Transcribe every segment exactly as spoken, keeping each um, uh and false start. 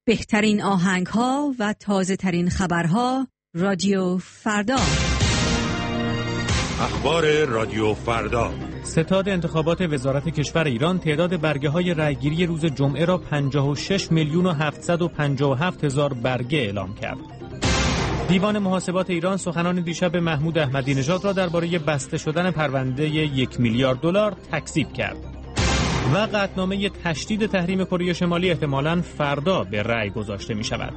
بهترین آهنگ‌ها و تازه‌ترین خبرها رادیو فردا. اخبار رادیو فردا. ستاد انتخابات وزارت کشور ایران تعداد برگه‌های رأیگیری روز جمعه را پنجاه و شش میلیون و هفتصد و پنجاه و هفت هزار برگه اعلام کرد. دیوان محاسبات ایران سخنان دیشب محمود احمدی نژاد را درباره بسته شدن پرونده یک میلیارد دلار تکذیب کرد. و قطعنامه تشدید تحریم کره شمالی احتمالاً فردا به رأی گذاشته می شود.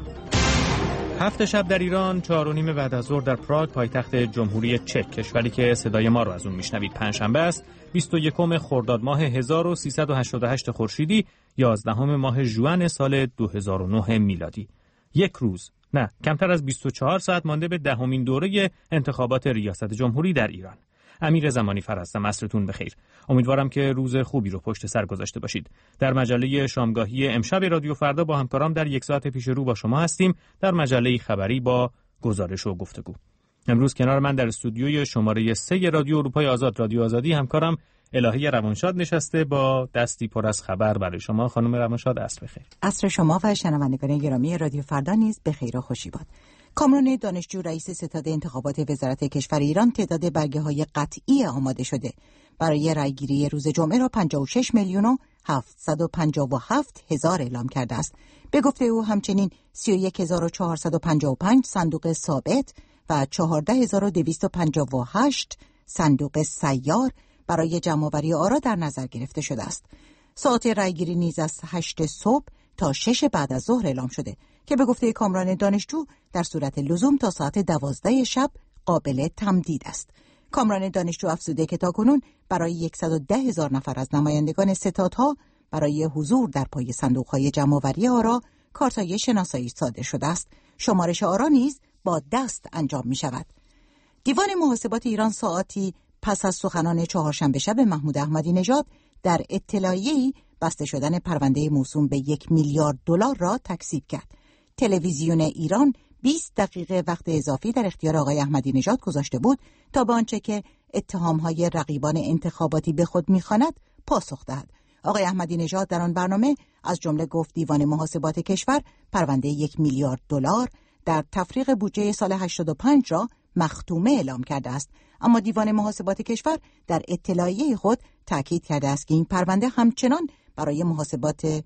هفت شب در ایران، چهار و نیم بعد از ظهر در پراگ پایتخت جمهوری چک، کشوری که صدای ما رو از اون میشنوید، پنجشنبه است، بیست و یکم خرداد ماه هزار و سیصد و هشتاد و هشت خورشیدی، یازدهم ماه ژوئن سال دو هزار و نه میلادی. یک روز، نه، کمتر از بیست و چهار ساعت مانده به دهمین دوره انتخابات ریاست جمهوری در ایران. امیر زمانی فر هستم، عصرتون بخیر. امیدوارم که روز خوبی رو پشت سر گذاشته باشید. در مجله شامگاهی امشب رادیو فردا با همکارام در یک ساعت پیش رو با شما هستیم در مجله خبری با گزارش و گفتگو. امروز کنار من در استودیوی شماره سه رادیو اروپای آزاد، رادیو آزادی، همکارم الهی روانشاد نشسته با دستی پر از خبر برای شما. خانم روانشاد، عصر بخیر. عصر شما و شنوندگان گرامی رادیو فردا نیز بخیر و خوشی باد. کامران دانشجو، رئیس ستاد انتخابات وزارت کشور ایران، تعداد برگه‌های قطعی آماده شده برای رأیگیری روز جمعه را پنجاه و شش میلیون و هفتصد و پنجاه و هفت هزار اعلام کرده است. به گفته او همچنین سی و یک هزار و چهارصد و پنجاه و پنج صندوق ثابت و چهارده هزار و دویست و پنجاه و هشت صندوق سیار برای جمع‌آوری آرا در نظر گرفته شده است. ساعت رأیگیری نیز از هشت صبح تا شش بعد از ظهر اعلام شده که به گفته کامران دانشجو در صورت لزوم تا ساعت دوازده شب قابل تمدید است. کامران دانشجو افزوده که تاکنون برای صد و ده هزار نفر از نمایندگان ستادها برای حضور در پای صندوق‌های جمع‌آوری آرا کارت‌های شناسایی صادر شده است. شمارش آرا نیز با دست انجام می‌شود. دیوان محاسبات ایران ساعتی پس از سخنان چهارشنبه شب محمود احمدی نژاد در اطلاعیه‌ای بسته شدن پرونده موسوم به یک میلیارد دلار را تکذیب کرد. تلویزیون ایران بیست دقیقه وقت اضافی در اختیار آقای احمدی نژاد گذاشته بود تا به آنچه که اتهام‌های رقیبان انتخاباتی به خود می‌خواند پاسخ دهد. آقای احمدی نژاد در آن برنامه از جمله گفت دیوان محاسبات کشور پرونده یک میلیارد دلار در تفریق بودجه سال هشتاد و پنج را مختومه اعلام کرده است، اما دیوان محاسبات کشور در اطلاعیه خود تاکید کرده است که این پرونده همچنان برای محاسبات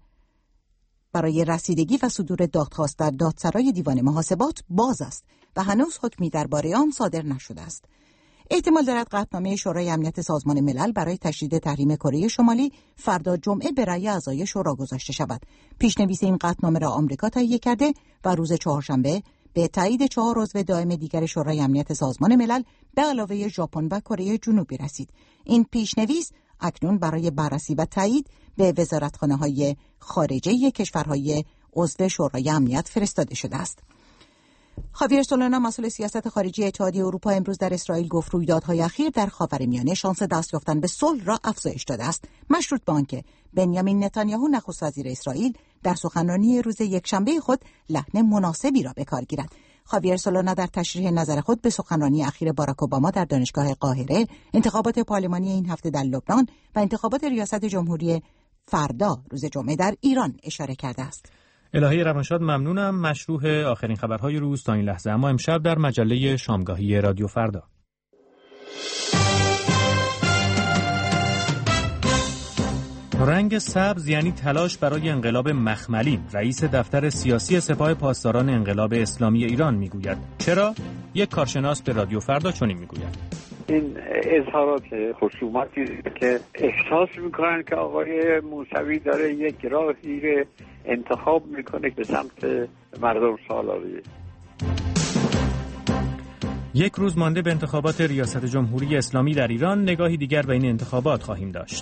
برای رسیدگی و صدور دادخواست در دادسرای دیوان محاسبات باز است و هنوز حکمی درباره آن صادر نشده است. احتمال دارد قطعنامه شورای امنیت سازمان ملل برای تشدید تحریم کره شمالی فردا جمعه به رأی اعضای شورا گذاشته شود. پیشنویس این قطعنامه را آمریکا تهیه کرده و روز چهارشنبه به تایید چهار عضو دائم دیگر شورای امنیت سازمان ملل به علاوه ژاپن و کره جنوبی رسید. این پیشنویس اکنون برای بررسی و تایید به وزارتخانه‌های خارجه کشورهای عضو شورای امنیت فرستاده شده است. خاویر سولانا، مسئول سیاست خارجی اتحادیه اروپا، امروز در اسرائیل گفت رویدادهای اخیر در خاورمیانه شانس دست یافتن به صلح را افزایش داده است، مشروط به آنکه بنیامین نتانیاهو نخست وزیر اسرائیل در سخنرانی روز یکشنبه خود لحن مناسبی را به کار گیرد. خاویر سولانا در تشریح نظر خود به سخنرانی اخیر باراک اوباما در دانشگاه قاهره، انتخابات پارلمانی این هفته در لبنان و انتخابات ریاست جمهوری فردا روز جمعه در ایران اشاره کرده است. الهی روانشاد، ممنونم. مشروح آخرین خبرهای روز تا این لحظه، اما امشب در مجله شامگاهی رادیو فردا. رنگ سبز یعنی تلاش برای انقلاب مخملین. رئیس دفتر سیاسی سپاه پاسداران انقلاب اسلامی ایران میگوید. چرا؟ یک کارشناس به رادیو فردا چنین میگوید. این اظهارات خصومتی که احساس میکنن که آقای موسوی داره یک راهی رو انتخاب میکنه به سمت مردم سالاری. یک روز مانده به انتخابات ریاست جمهوری اسلامی در ایران، نگاهی دیگر به این انتخابات خواهیم داشت.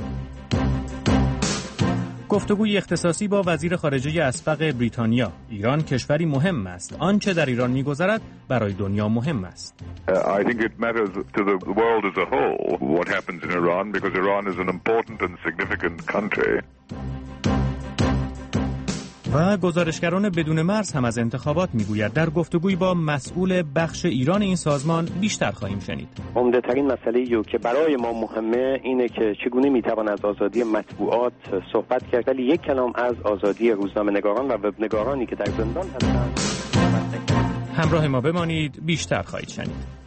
گفتگوی اختصاصی با وزیر خارجه اسبق بریتانیا. ایران کشوری مهم است. آنچه در ایران می‌گذرد برای دنیا مهم است. I think it matters to the world as a whole what happens in Iran because Iran is an important and significant country. و گزارشگران بدون مرز هم از انتخابات میگوید. در گفتگوی با مسئول بخش ایران این سازمان بیشتر خواهیم شنید. عمده ترین مسئله‌ای که برای ما مهمه اینه که چگونه میتوان از آزادی مطبوعات صحبت کرد، ولی یک کلام از آزادی روزنامه‌نگاران و وبنگارانی که در زندان هستند. همراه ما بمانید، بیشتر خواهید شنید.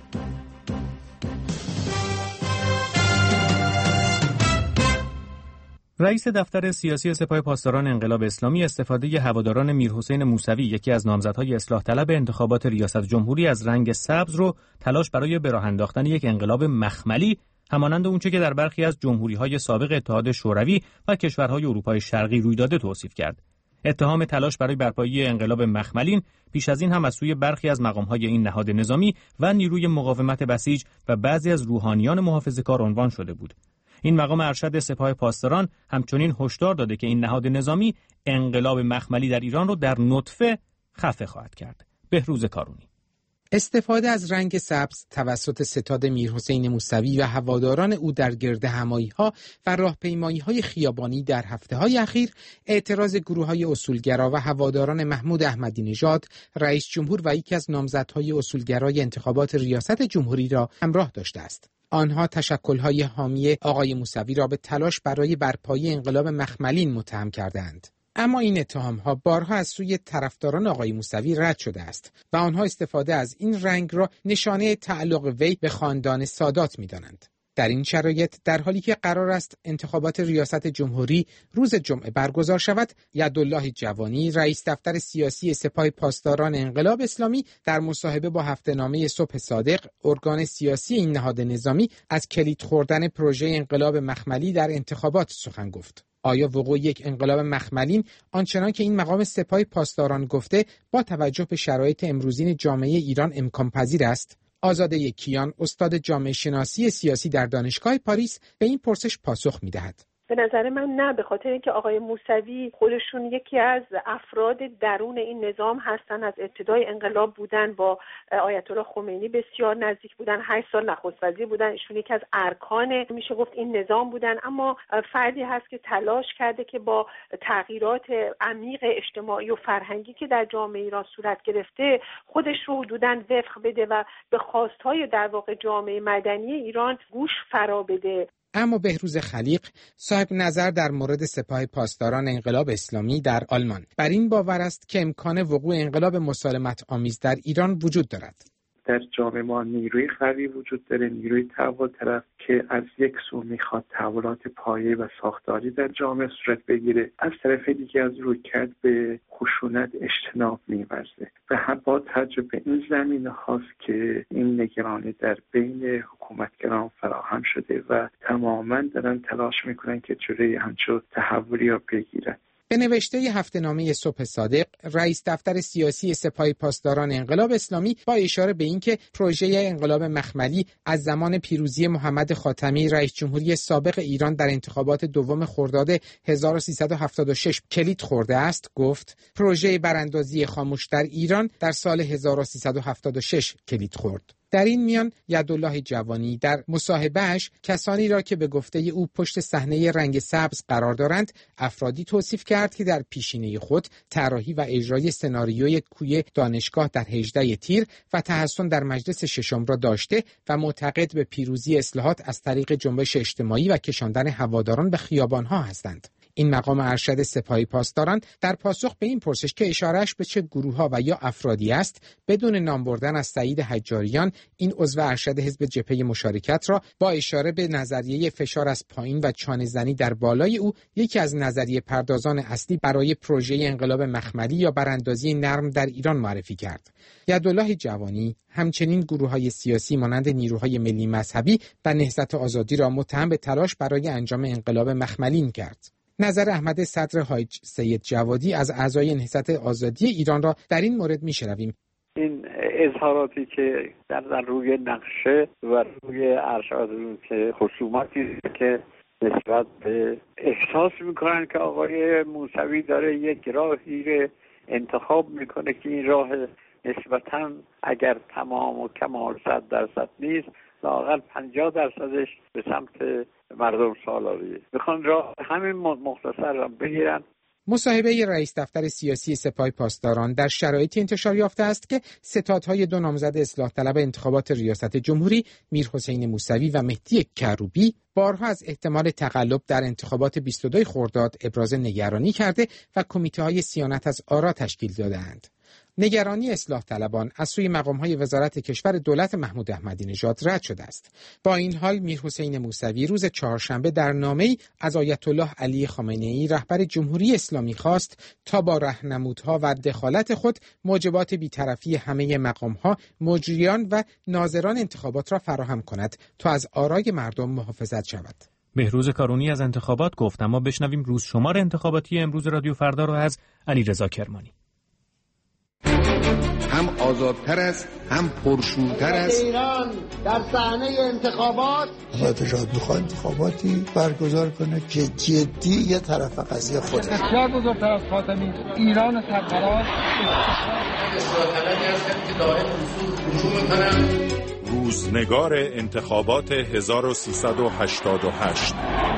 رئیس دفتر سیاسی سپاه پاسداران انقلاب اسلامی استفاده هواداران میرحسین موسوی، یکی از نامزدهای اصلاح طلب انتخابات ریاست جمهوری، از رنگ سبز رو تلاش برای به راه انداختن یک انقلاب مخملی همانند اونچه که در برخی از جمهوری‌های سابق اتحاد شوروی و کشورهای اروپای شرقی روی داده توصیف کرد. اتهام تلاش برای برپایی انقلاب مخملین پیش از این هم از سوی برخی از مقام‌های این نهاد نظامی و نیروی مقاومت بسیج و بعضی از روحانیان محافظه‌کار عنوان شده بود. این مقام ارشد سپاه پاسداران همچنین هشدار داده که این نهاد نظامی انقلاب مخملی در ایران رو در نطفه خفه خواهد کرد. بهروز کارونی. استفاده از رنگ سبز توسط ستاد میرحسین موسوی و هواداران او در گردهمایی‌ها و راهپیمایی‌های خیابانی در هفته‌های اخیر اعتراض گروه‌های اصولگرا و هواداران محمود احمدی نژاد رئیس جمهور و یکی از نامزدهای اصولگرای انتخابات ریاست جمهوری را همراه داشته است. آنها تشکل‌های حامی آقای موسوی را به تلاش برای برپایی انقلاب مخملین متهم کردند. اما این اتهام‌ها بارها از سوی طرفداران آقای موسوی رد شده است و آنها استفاده از این رنگ را نشانه تعلق وی به خاندان سادات می‌دانند. در این شرایط در حالی که قرار است انتخابات ریاست جمهوری روز جمعه برگزار شود، یدالله جوانی رئیس دفتر سیاسی سپاه پاسداران انقلاب اسلامی در مصاحبه با هفته‌نامه صبح صادق، ارگان سیاسی این نهاد نظامی، از کلید خوردن پروژه انقلاب مخملی در انتخابات سخن گفت. آیا وقوع یک انقلاب مخملین آنچنان که این مقام سپاه پاسداران گفته با توجه به شرایط امروزین جامعه ایران امکان پذیر است؟ آزاده کیان، استاد جامعه شناسی سیاسی در دانشگاه پاریس، به این پرسش پاسخ می‌دهد. به نظر من نه، به خاطر اینکه آقای موسوی خودشون یکی از افراد درون این نظام هستن، از ابتدای انقلاب بودن، با آیت الله خمینی بسیار نزدیک بودن، هشت سال نخست وزیر بودن، ایشون یکی از ارکان میشه گفت این نظام بودن. اما فردی هست که تلاش کرده که با تغییرات عمیق اجتماعی و فرهنگی که در جامعه ایران صورت گرفته خودش رو حدوداً وفق بده و به خواستهای در واقع جامعه مدنی ایران گوش فرا بده. اما بهروز خلیق، صاحب نظر در مورد سپاه پاسداران انقلاب اسلامی در آلمان، بر این باور است که امکان وقوع انقلاب مسالمت آمیز در ایران وجود دارد. در جامعه ما نیروی قوی وجود داره، نیروی تحول طرف که از یک سو میخواد تحولات پایه و ساختاری در جامعه صورت بگیره، از طرف دیگه از رویکرد به خشونت اجتناب می‌ورزه و هم با توجه به این زمینه هاست که این نگرانی در بین حکومتگران فراهم شده و تماماً دارن تلاش میکنن که جلوی همچون تحولی را بگیرن. به نوشته هفته‌نامه صبح صادق، رئیس دفتر سیاسی سپاه پاسداران انقلاب اسلامی با اشاره به اینکه پروژه انقلاب مخملی از زمان پیروزی محمد خاتمی رئیس جمهوری سابق ایران در انتخابات دوم خرداد هزار و سیصد و هفتاد و شش کلید خورده است، گفت پروژه براندازی خاموش در ایران در سال هزار و سیصد و هفتاد و شش کلید خورد. در این میان یدالله جوانی در مصاحبهش کسانی را که به گفته او پشت صحنه رنگ سبز قرار دارند افرادی توصیف کرد که در پیشینه خود طراحی و اجرای سناریوی کوی دانشگاه در هجده تیر و تحسن در مجلس ششم را داشته و معتقد به پیروزی اصلاحات از طریق جنبش اجتماعی و کشاندن هواداران به خیابان‌ها هستند. این مقام ارشد سپاه پاسداران در پاسخ به این پرسش که اشارهش به چه گروه‌ها و یا افرادی است، بدون نام بردن از سعید حجاریان، این عضو ارشد حزب جبهه مشارکت را با اشاره به نظریه فشار از پایین و چانه‌زنی در بالای او، یکی از نظریه پردازان اصلی برای پروژه انقلاب مخملی یا براندازی نرم در ایران معرفی کرد. یدالله جوانی همچنین گروه‌های سیاسی مانند نیروهای ملی مذهبی و نهضت آزادی را متهم به تلاش برای انجام انقلاب مخملین کرد. نظر احمد صدر حاج سید جوادی از اعضای نهضت آزادی ایران را در این مورد می‌شنویم. این اظهاراتی که در, در روی نقشه و روی ارشاد که خصوماتی که نسبت به احساس میکنن که آقای موسوی داره یک راهی رو انتخاب میکنه که این راه نسبتاً اگر تمام و کمال صد درصد نیست، لااقل پنجاه درصدش به سمت مردم سالاریه. میخوان راه همین مختصر را بگیرن مصاحبه رئیس دفتر سیاسی سپاه پاسداران در شرایطی انتشار یافته است که ستادهای دو نامزد اصلاح طلب انتخابات ریاست جمهوری میرحسین موسوی و مهدی کروبی بارها از احتمال تقلب در انتخابات بیست و دو خرداد ابراز نگرانی کرده و کمیته‌های صیانت از آرا تشکیل داده‌اند. نگرانی اصلاح طلبان از سوی مقام‌های وزارت کشور دولت محمود احمدی نژاد رد شده است. با این حال میرحسین موسوی روز چهارشنبه در نامه‌ای از آیت الله علی خامنه‌ای رهبر جمهوری اسلامی خواست تا با راهنمودها و دخالت خود موجبات بی‌طرفی همه مقام‌ها، مجریان و ناظران انتخابات را فراهم کند تا از آرای مردم محافظت شود. بهروز کارونی از انتخابات گفت، اما بشنویم روز شمار انتخاباتی امروز رادیو فردا رو از علیرضا کرمانی. هم آزادتر است، هم پرشورتر است. ایران در صحنه انتخابات حکومت میخواد انتخاباتی برگزار کنه که جدی یه طرف قضیه خوده. بسیار بزرگتر از خاتمی ایران سرفراز اصلاح طلبی هستند که دائم اصول رجوع میکنن. روزنگار انتخابات هزار و سیصد و هشتاد و هشت.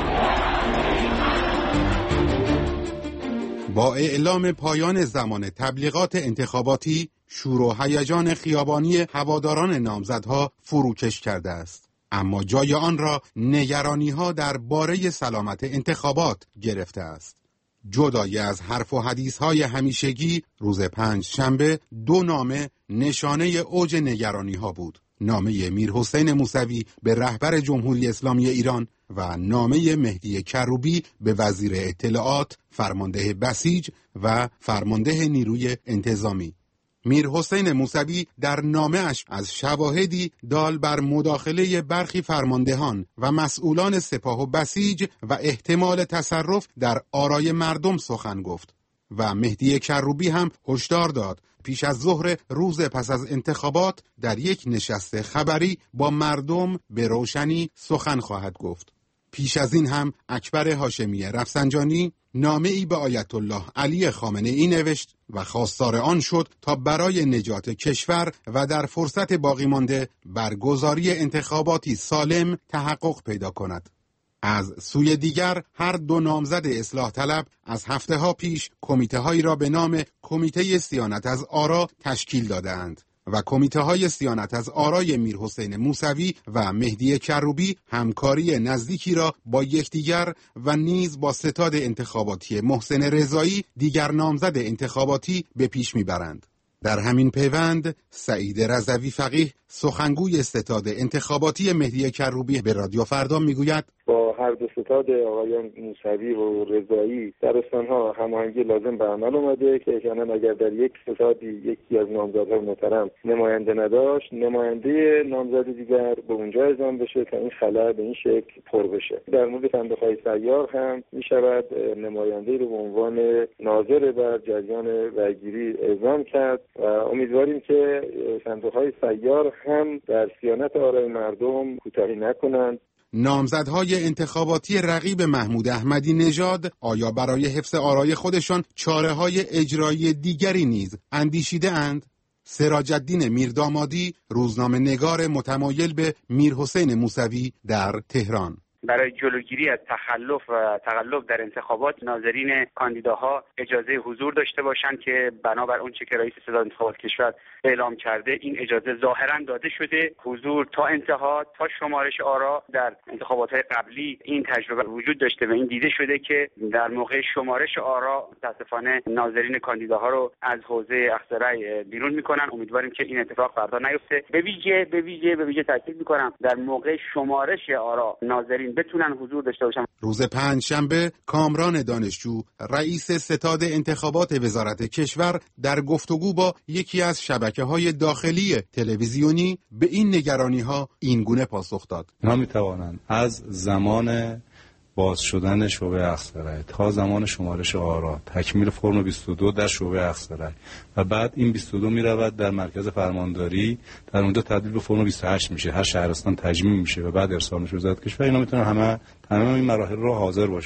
با اعلام پایان زمان تبلیغات انتخاباتی، شور و هیجان خیابانی هواداران نامزدها فروکش کرده است. اما جای آن را نگرانی‌ها درباره سلامت انتخابات گرفته است. جدای از حرف و حدیث‌های همیشگی، روز پنج شنبه دو نامه نشانه اوج نگرانی‌ها بود. نامه میرحسین موسوی به رهبر جمهوری اسلامی ایران و نامه مهدی کروبی به وزیر اطلاعات، فرمانده بسیج و فرمانده نیروی انتظامی. میرحسین موسوی در نامه‌اش از شواهدی دال بر مداخله برخی فرماندهان و مسئولان سپاه و بسیج و احتمال تصرف در آرای مردم سخن گفت و مهدی کروبی هم هشدار داد پیش از ظهر روز پس از انتخابات در یک نشست خبری با مردم به روشنی سخن خواهد گفت. پیش از این هم اکبر هاشمی رفسنجانی نامه ای به آیت الله علی خامنه‌ای نوشت و خواستار آن شد تا برای نجات کشور و در فرصت باقی مانده برگزاری انتخاباتی سالم تحقق پیدا کند. از سوی دیگر هر دو نامزد اصلاح طلب از هفته ها پیش کمیته هایی را به نام کمیته صیانت از آرا تشکیل دادند و کمیته های صیانت از آرای میرحسین موسوی و مهدی کروبی همکاری نزدیکی را با یکدیگر و نیز با ستاد انتخاباتی محسن رضایی دیگر نامزد انتخاباتی به پیش میبرند. در همین پیوند سعید رضوی فقیه سخنگوی ستاد انتخاباتی مهدی کروبی به رادیو فردا میگوید با هر دو ستاد آقایان موسوی و رضایی در استانها هماهنگی لازم به عمل اومده که احیانا اگر در یک ستادی یکی از نامزدهای محترم نماینده نداشت، نماینده نامزد دیگر به اونجا اعزام بشه تا این خلأ به این شکل پر بشه. در مورد صندوق‌های سیار هم میشود نماینده‌ای رو به عنوان ناظر بر جریان رأیگیری اعزام کرد و امیدواریم که صندوق‌های سیار هم در صیانت آرای مردم کوتاهی نکنند. نامزدهای انتخاباتی رقیب محمود احمدی نژاد آیا برای حفظ آرای خودشان چاره‌های اجرایی دیگری نیز اندیشیده اند؟ سراج الدین میردامادی، روزنامه نگار متمایل به میرحسین موسوی در تهران: برای جلوگیری از تخلف و تقلب در انتخابات ناظرین کاندیداها اجازه حضور داشته باشند که بنابر اونچه که رئیس ستاد انتخابات کشور اعلام کرده این اجازه ظاهرا داده شده. حضور تا انتها، تا شمارش آرا. در انتخابات‌های قبلی این تجربه وجود داشته و این دیده شده که در موقع شمارش آرا متأسفانه ناظرین کاندیداها رو از حوزه اخذ رأی بیرون میکنن. امیدواریم که این اتفاق فردا نیفته. به ویژه به ویژه به ویژه تاکید میکنم در موقع شمارش آرا ناظرین بتونن حضور داشته باشن. روز پنج شنبه کامران دانشجو، رئیس ستاد انتخابات وزارت کشور، در گفتگو با یکی از شبکه‌های داخلی تلویزیونی به این نگرانی‌ها اینگونه پاسخ داد: اینا می‌توانند از زمان باز شدن شعبه اخذ رأی تا زمان شمارش آرا، تکمیل فرم بیست و دو در شعبه اخذ رأی و بعد این بیست و دو میرود در مرکز فرمانداری، در اونجا تبدیل به فرم بیست و هشت میشه، هر شهرستان تجمیم میشه و بعد ارسال میشه وزارت کشور. اینا میتونن همه تمام این مراحل رو حاضر باشن.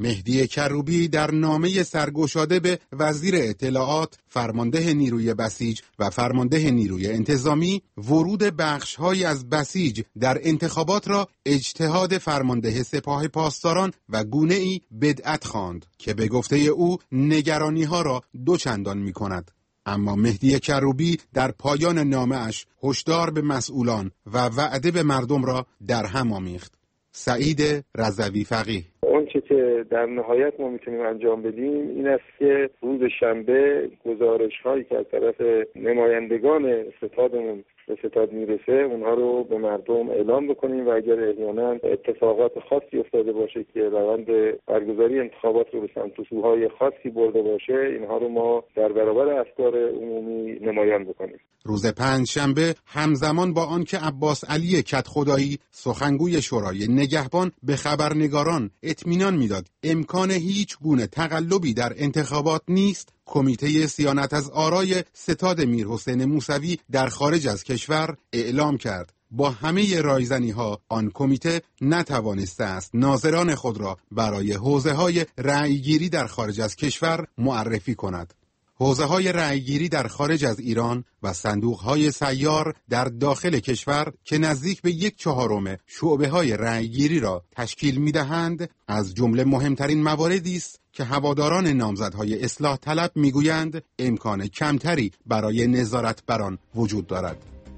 مهدی کروبی در نامه سرگشاده به وزیر اطلاعات، فرمانده نیروی بسیج و فرمانده نیروی انتظامی ورود بخش‌های از بسیج در انتخابات را اجتهاد فرمانده سپاه پاسداران و گونه‌ای بدعت خواند که به گفته او نگرانی‌ها را دوچندان می‌کند. اما مهدی کروبی در پایان نامه‌اش هشدار به مسئولان و وعده به مردم را در هم آمیخت. سعید رضوی فقیه: اونچه که در نهایت ما میتونیم انجام بدیم این است که روز شنبه گزارش هایی که از طرف نمایندگان ستادمون به ستاد میرسه اونها رو به مردم اعلام بکنیم و اگر احیانا اتفاقات خاصی افتاده باشه که روند برگزاری انتخابات رو به سمت و سوهای خاصی برده باشه اینها رو ما در برابر افکار عمومی نمایان بکنیم. روز پنج شنبه همزمان با آن که عباس علی کدخدایی سخنگوی شورای نگهبان به خبرنگاران اطمینان میداد امکان هیچ گونه تقلبی در انتخابات نیست، کمیته صیانت از آرای ستاد میرحسین موسوی در خارج از کشور اعلام کرد با همه رایزنی‌ها آن کمیته نتوانسته است ناظران خود را برای حوزه‌های رأیگیری در خارج از کشور معرفی کند. حوزه‌های رأیگیری در خارج از ایران و صندوق‌های سیار در داخل کشور که نزدیک به یک چهارم شعبه‌های رأیگیری را تشکیل می‌دهند از جمله مهمترین مواردی است که هواداران نامزدهای اصلاح طلب می‌گویند امکان کمتری برای نظارت بر آن وجود دارد.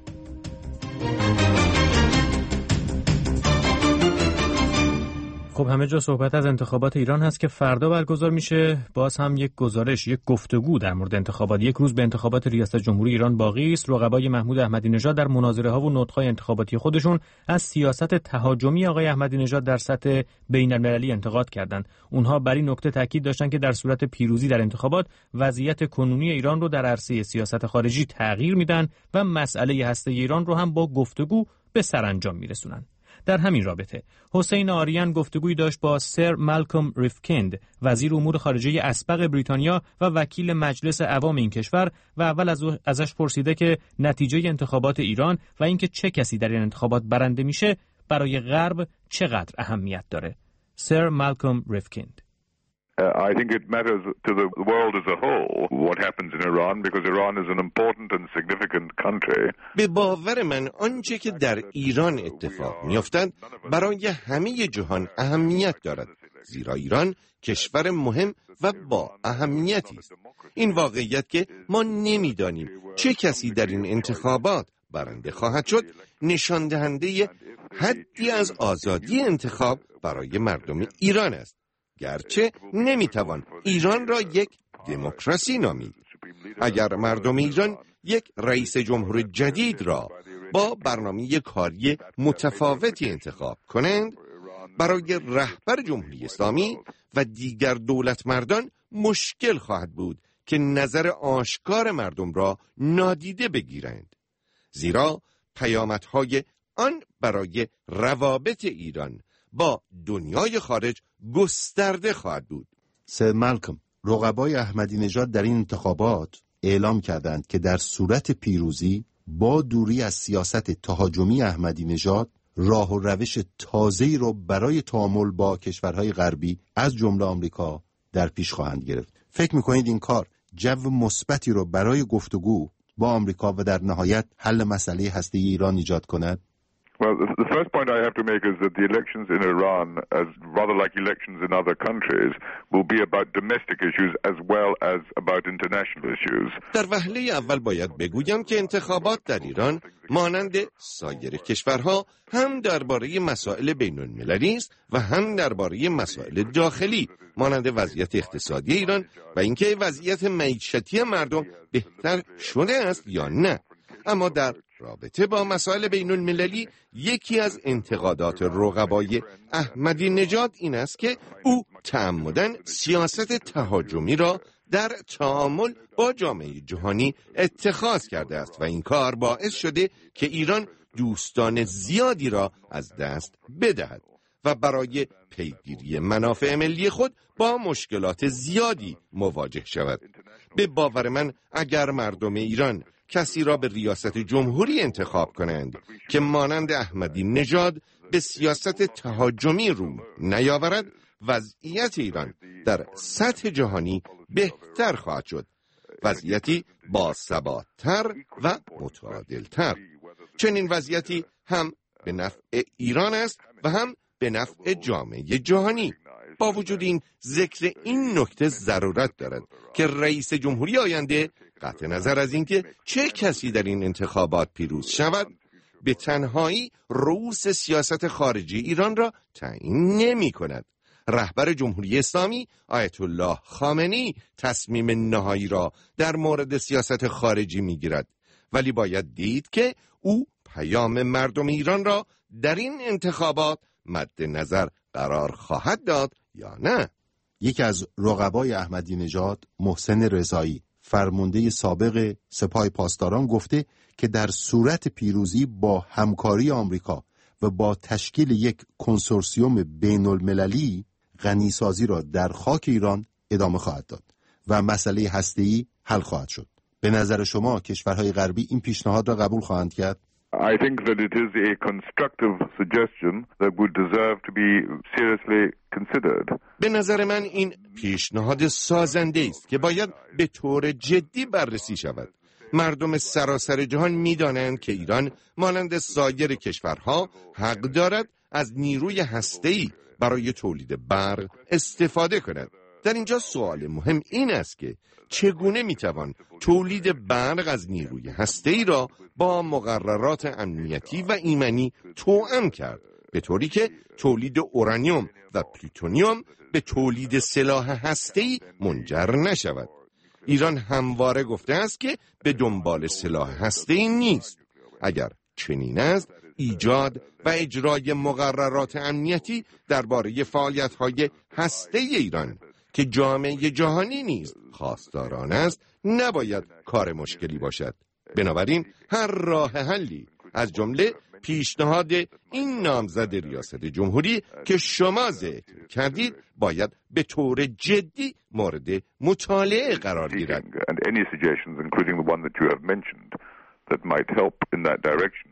خب همه جا صحبت از انتخابات ایران هست که فردا برگزار میشه. باز هم یک گزارش، یک گفتگو در مورد انتخابات. یک روز به انتخابات ریاست جمهوری ایران باقی است. رقبای محمود احمدی نژاد در مناظره ها و نطق‌های انتخاباتی خودشون از سیاست تهاجمی آقای احمدی نژاد در سطح بین‌المللی انتقاد کردند. اونها بر این نکته تاکید داشتن که در صورت پیروزی در انتخابات وضعیت کنونی ایران رو در عرصه سیاست خارجی تغییر میدن و مسئله هسته ایران رو هم با گفتگو به سرانجام میرسونن. در همین رابطه حسین آریان گفتگویی داشت با سر مالکوم ریفکند، وزیر امور خارجه اسبق بریتانیا و وکیل مجلس عوام این کشور، و اول از ازش پرسیده که نتیجه انتخابات ایران و اینکه چه کسی در این انتخابات برنده میشه برای غرب چقدر اهمیت داره. سر مالکوم ریفکند: Uh, I think it matters to the world as a whole what happens in Iran because Iran is an important and significant country. به باور من آنچه که در ایران اتفاق می‌افتد برای همه جهان اهمیت دارد، زیرا ایران کشور مهم و با اهمیتی است. این واقعیت که ما نمی‌دانیم چه کسی در این انتخابات برنده خواهد شد نشان دهنده حدی از آزادی انتخاب برای مردم ایران است، گرچه نمیتوان ایران را یک دموکراسی نامید. اگر مردم ایران یک رئیس جمهور جدید را با برنامه کاری متفاوتی انتخاب کنند، برای رهبر جمهوری اسلامی و دیگر دولتمردان مشکل خواهد بود که نظر آشکار مردم را نادیده بگیرند، زیرا پیامدهای آن برای روابط ایران با دنیای خارج گسترده خواهد بود. سر مالکوم، رقبای احمدی نژاد در این انتخابات اعلام کردند که در صورت پیروزی با دوری از سیاست تهاجمی احمدی نژاد راه و روش تازه‌ای را برای تعامل با کشورهای غربی از جمله آمریکا در پیش خواهند گرفت. فکر می‌کنید این کار جو مثبتی را برای گفتگو با آمریکا و در نهایت حل مسئله هسته‌ای ایران ایجاد کند؟ Well, the first point I have to make is that the elections in Iran, as rather like elections in other countries, will be about domestic issues as well as about international issues. در وهله اول باید بگویم که انتخابات در ایران مانند سایر کشورها هم درباره مسائل بین‌المللی است و هم درباره مسائل داخلی مانند وضعیت اقتصادی ایران و اینکه وضعیت معیشتی مردم بهتر شده است یا نه. اما در رابطه با مسائل بین المللی یکی از انتقادات رقبای احمدی نژاد این است که او تعمداً سیاست تهاجمی را در تعامل با جامعه جهانی اتخاذ کرده است و این کار باعث شده که ایران دوستان زیادی را از دست بدهد و برای پیگیری منافع ملی خود با مشکلات زیادی مواجه شود. به باور من اگر مردم ایران کسی را به ریاست جمهوری انتخاب کنند که مانند احمدی نژاد به سیاست تهاجمی رو نیاورد وضعیت ایران در سطح جهانی بهتر خواهد شد، وضعیتی با ثبات‌تر و متعادل‌تر. چنین وضعیتی هم به نفع ایران است و هم به نفع جامعه جهانی. با وجود این، ذکر این نکته ضرورت دارد که رئیس جمهوری آینده قطع نظر از اینکه چه کسی در این انتخابات پیروز شود، به تنهایی رئوس سیاست خارجی ایران را تعیین نمی کند. رهبر جمهوری اسلامی آیت الله خامنه‌ای تصمیم نهایی را در مورد سیاست خارجی می گیرد، ولی باید دید که او پیام مردم ایران را در این انتخابات مد نظر قرار خواهد داد یا نه. یکی از رقبای احمدی نژاد، محسن رضایی، فرمانده سابق سپاه پاسداران، گفته که در صورت پیروزی با همکاری آمریکا و با تشکیل یک کنسورسیوم بین المللی غنیسازی را در خاک ایران ادامه خواهد داد و مسئله هسته‌ای حل خواهد شد. به نظر شما کشورهای غربی این پیشنهاد را قبول خواهند کرد؟ I think that it is a constructive suggestion that would deserve to be seriously considered. به نظر من این پیشنهاد سازنده است که باید به طور جدی بررسی شود. مردم سراسر جهان می‌دانند که ایران مانند سایر کشورها حق دارد از نیروی هسته‌ای برای تولید برق استفاده کند. در اینجا سوال مهم این است که چگونه میتوان تولید برق از نیروی هسته‌ای را با مقررات امنیتی و ایمنی توأم کرد، به طوری که تولید اورانیوم و پلوتونیوم به تولید سلاح هسته‌ای منجر نشود. ایران همواره گفته است که به دنبال سلاح هسته‌ای نیست. اگر چنین است، ایجاد و اجرای مقررات امنیتی درباره فعالیت‌های هسته‌ای ایران که جامعه جهانی نیز خواستاران است نباید کار مشکلی باشد. بنابراین هر راه حلی از جمله پیشنهاد این نامزد ریاست جمهوری که شما ذکر کردید باید به طور جدی مورد مطالعه قرار گیرد. And any suggestions, including the one that you have mentioned, that might help in that direction,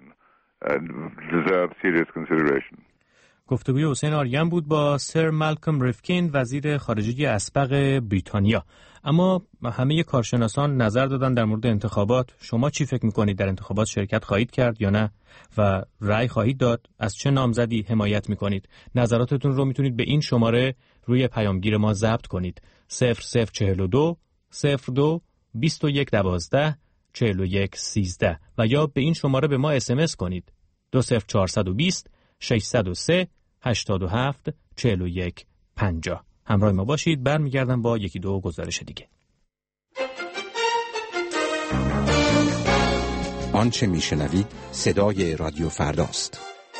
deserve serious consideration. گفتگوی حسین آریان بود با سر مالکوم ریفکین، وزیر خارجه اسبق بریتانیا. اما همه کارشناسان نظر دادن در مورد انتخابات. شما چی فکر میکنید؟ در انتخابات شرکت خواهید کرد یا نه؟ و رأی خواهید داد؟ از چه نامزدی حمایت میکنید؟ نظراتتون رو میتونید به این شماره روی پیامگیر ما ضبط کنید: صفر صفر چهل و دو صفر دو بیست و یک دوازده چهل و یک سیزده و یا به این شماره به ما اس ام اس کنید: دو صفر چهارصد و بیست ششصد و سه هشتاد و هفت چهل و یک پنجاه. همراه ما باشید. برمیگردم با یکی دو گزارش دیگه. آنچه میشنوید صدای رادیو فرداست.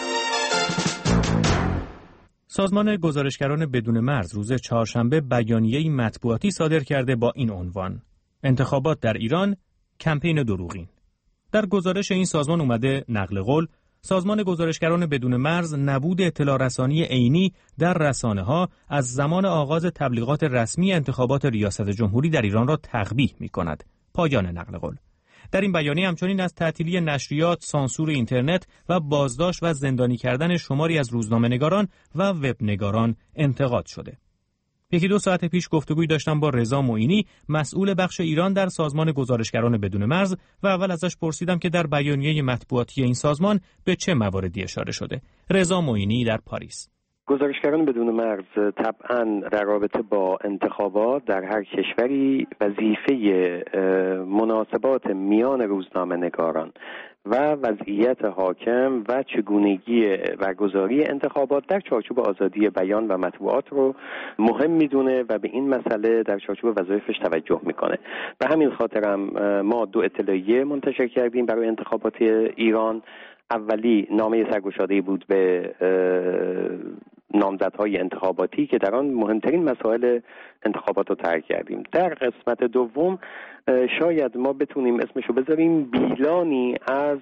سازمان گزارشگران بدون مرز روز چهارشنبه بیانیه‌ای مطبوعاتی صادر کرده با این عنوان: انتخابات در ایران کمپین دروغین. در گزارش این سازمان اومده نقل قول سازمان گزارشگران بدون مرز نبود اطلاع رسانی عینی در رسانه‌ها از زمان آغاز تبلیغات رسمی انتخابات ریاست جمهوری در ایران را تقبیح می‌کند. پایان نقل قول. در این بیانیه همچنین از تعطیلی نشریات، سانسور اینترنت و بازداشت و زندانی کردن شماری از روزنامه‌نگاران و وبنگاران انتقاد شده. یکی دو ساعت پیش گفتگوی داشتم با رضا معینی، مسئول بخش ایران در سازمان گزارشگران بدون مرز، و اول ازش پرسیدم که در بیانیه مطبوعاتی این سازمان به چه مواردی اشاره شده. رضا معینی در پاریس. گزارشگران بدون مرز طبعاً در رابطه با انتخابات در هر کشوری وظیفه مناسبات میان روزنامه‌نگاران و وضعیت حاکم و چگونگی برگزاری انتخابات در چارچوب آزادی بیان و مطبوعات رو مهم میدونه و به این مسئله در چارچوب وظایفش توجه میکنه. به همین خاطرم ما دو اطلاعیه منتشر کردیم برای انتخابات ایران. اولی نامه سرگشاده‌ای بود به نامزدهای انتخاباتی که در آن مهمترین مسائل انتخابات رو طرح کردیم. در قسمت دوم شاید ما بتونیم اسمشو بذاریم بیلانی از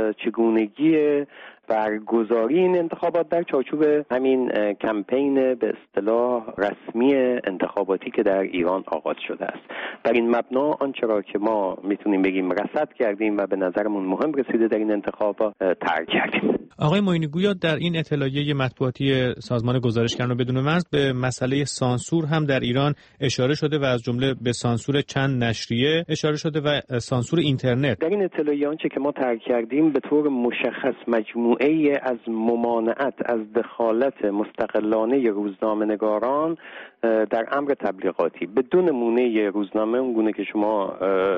چگونگی برگزاری این انتخابات در چارچوب همین کمپین به اصطلاح رسمی انتخاباتی که در ایران آغاز شده است. در این مبنا آنچه را که ما میتونیم بگیم رصد کردیم و به نظرمون مهم رسیده در این انتخابات ترک کردیم. آقای معینی گویا در این اطلاعیه مطبوعاتی سازمان گزارشگران بدون مرز به مسئله سانسور هم در ایران اشاره شده و از جمله به سانسور چند نشریه اشاره شده و سانسور اینترنت. در این اطلاعیه آنچه که ما ترک کردیم به طور مشخص مجموعه از ممانعت از دخالت مستقلانه روزنامه‌نگاران در امر تبلیغاتی. بدون نمونه روزنامه اونگونه که شما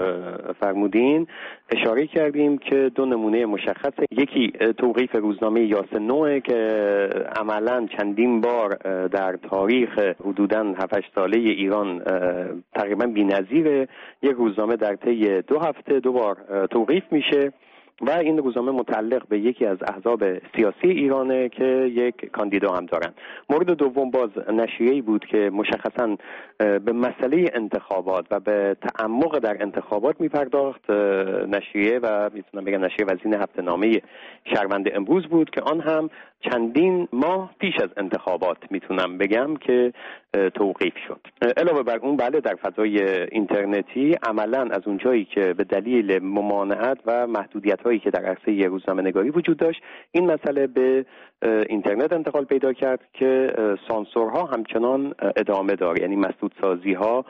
فرمودین اشاره کردیم که دو نمونه مشخص، یکی توقیف روزنامه یاس نوئه که عملاً چندین بار در تاریخ حدوداً هفت هشت ساله ایران تقریباً بی‌نظیره. یک روزنامه در طی دو هفته دو بار توقیف میشه و این روزنامه متعلق به یکی از احزاب سیاسی ایرانه که یک کاندیدا هم دارن. مورد دوم باز نشریه‌ای بود که مشخصاً به مسئله انتخابات و به تعمق در انتخابات میپرداخت، نشریه و میتونم بگم نشریه وزین هفته‌نامه شهروند امروز بود که آن هم چندین ماه پیش از انتخابات میتونم بگم که توقیف شد. علاوه بر اون بله در فضای اینترنتی عملاً از اونجایی که به دلیل ممانعت و محدودیت‌هایی که در عرصه روزنامه‌نگاری وجود داشت این مسئله به اینترنت انتقال پیدا کرد که سانسورها همچنان ادامه داره، یعنی مسدودسازی‌ها،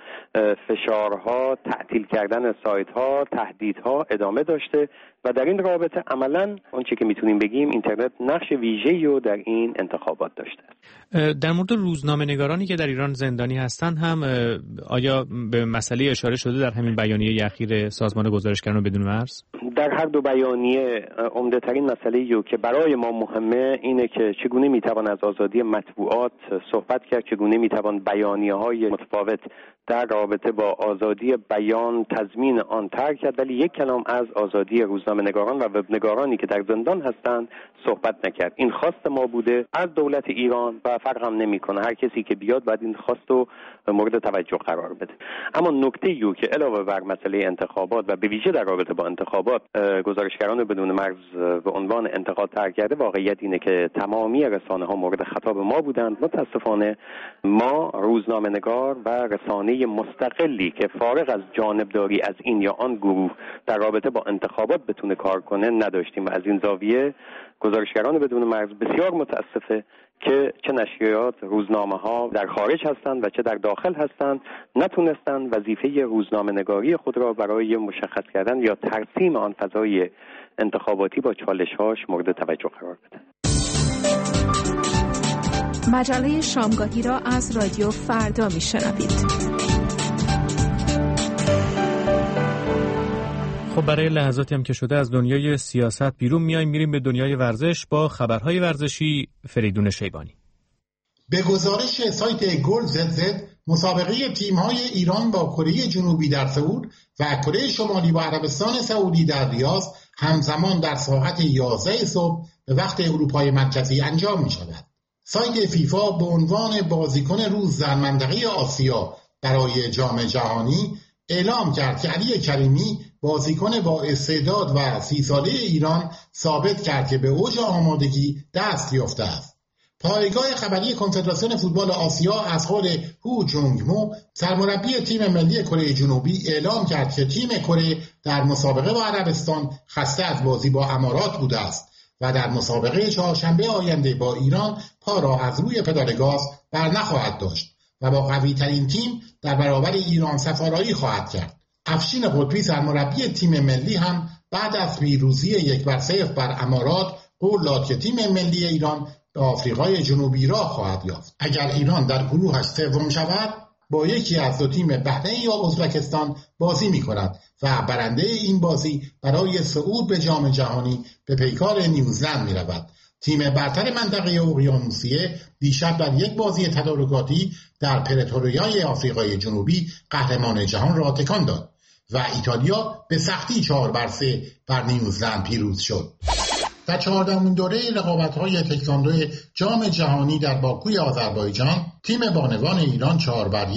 فشارها، تعطیل کردن سایت‌ها، تهدیدها ادامه داشته و در این رابطه عملاً آنچه که میتونیم بگیم اینترنت نقش ویژه‌ای رو در این انتخابات داشته. در مورد روزنامه‌نگارانی که در ایران زندانی هستند هم آیا به مسئله اشاره شده در همین بیانیه اخیر سازمان گزارشگران بدون مرز؟ در هر دو بیانیه عمده‌ترین مسئله‌ای که برای ما مهمه اینه که چگونه میتوان از آزادی مطبوعات صحبت کرد، چگونه میتوان بیانیه‌های متفاوت در رابطه با آزادی بیان تضمین آن ترک کرد، ولی یک کلام از آزادی روزنامه‌نگاران و وبنگارانی که در زندان هستند صحبت نکرد. این خواست ما بوده از دولت ایران و فرق هم نمی‌کنه، هر کسی که بیاد باید این خواست رو مورد توجه قرار بده. اما نکته‌ای که علاوه بر مسئله انتخابات و به ویژه در رابطه با انتخابات گزارشگران بدون مرز به عنوان انتقاد ترک کرده، واقعیت اینه که تمامی رسانه‌ها مورد خطاب ما بودند. متاسفانه ما روزنامه‌نگار و رسانه مستقلی که فارغ از جانبداری از این یا آن گروه در رابطه با انتخابات بتونه کار کنه نداشتیم و از این زاویه گزارشگران بدون مرز بسیار متاسفه که چه نشریات، روزنامه‌ها در خارج هستند و چه در داخل هستند نتونستند وظیفه روزنامه‌نگاری خود را برای مشخص کردن یا ترسیم آن فضای انتخاباتی با چالش‌هاش مورد توجه قرار بدن. مجله شامگاهی را از رادیو فردا میشنوید. خب برای لحظاتی هم که شده از دنیای سیاست بیرون میایم، میریم به دنیای ورزش با خبرهای ورزشی. فریدون شیبانی. به گزارش سایت گل زد زد مسابقه تیم‌های ایران با کره جنوبی در سئول و کره شمالی با عربستان سعودی در ریاض همزمان در ساعت یازده صبح به وقت اروپای مرکزی انجام می‌شود. سایت فیفا به عنوان بازیکن روز در منطقه آسیا برای جام جهانی اعلام کرد که علی کریمی بازیکن با استعداد و سی ساله ایران ثابت کرد که به اوج آمادگی دست یافته است. پایگاه خبری کنفدراسیون فوتبال آسیا از قول هو جونگ مو سرمربی تیم ملی کره جنوبی اعلام کرد که تیم کره در مسابقه با عربستان خسته از بازی با امارات بوده است و در مسابقه چهارشنبه آینده با ایران پا را از روی پدال گاز بر نخواهد داشت و با قوی ترین تیم در برابر ایران سفارایی خواهد کرد. افشین قطبی سرمربی تیم ملی هم بعد از پیروزی یک بر صفر بر امارات قول داد که تیم ملی ایران به آفریقای جنوبی راه خواهد یافت. اگر ایران در گروهش سوم شود با یکی از دو تیم بحرین یا ازبکستان بازی می کند و برنده این بازی برای صعود به جام جهانی به پیکار نیوزلند می رود. تیم برتر منطقه اقیانوسیه دیشب در یک بازی تدارکاتی در پرتوریای آفریقای جنوبی قهرمان جهان را تکان داد و ایتالیا به سختی چهار بر سه بر نیوزلند پیروز شد. در چهاردهمین دوره رقابت‌های تکواندو جام جهانی در باکوی آذربایجان تیم بانوان ایران چهار بر یک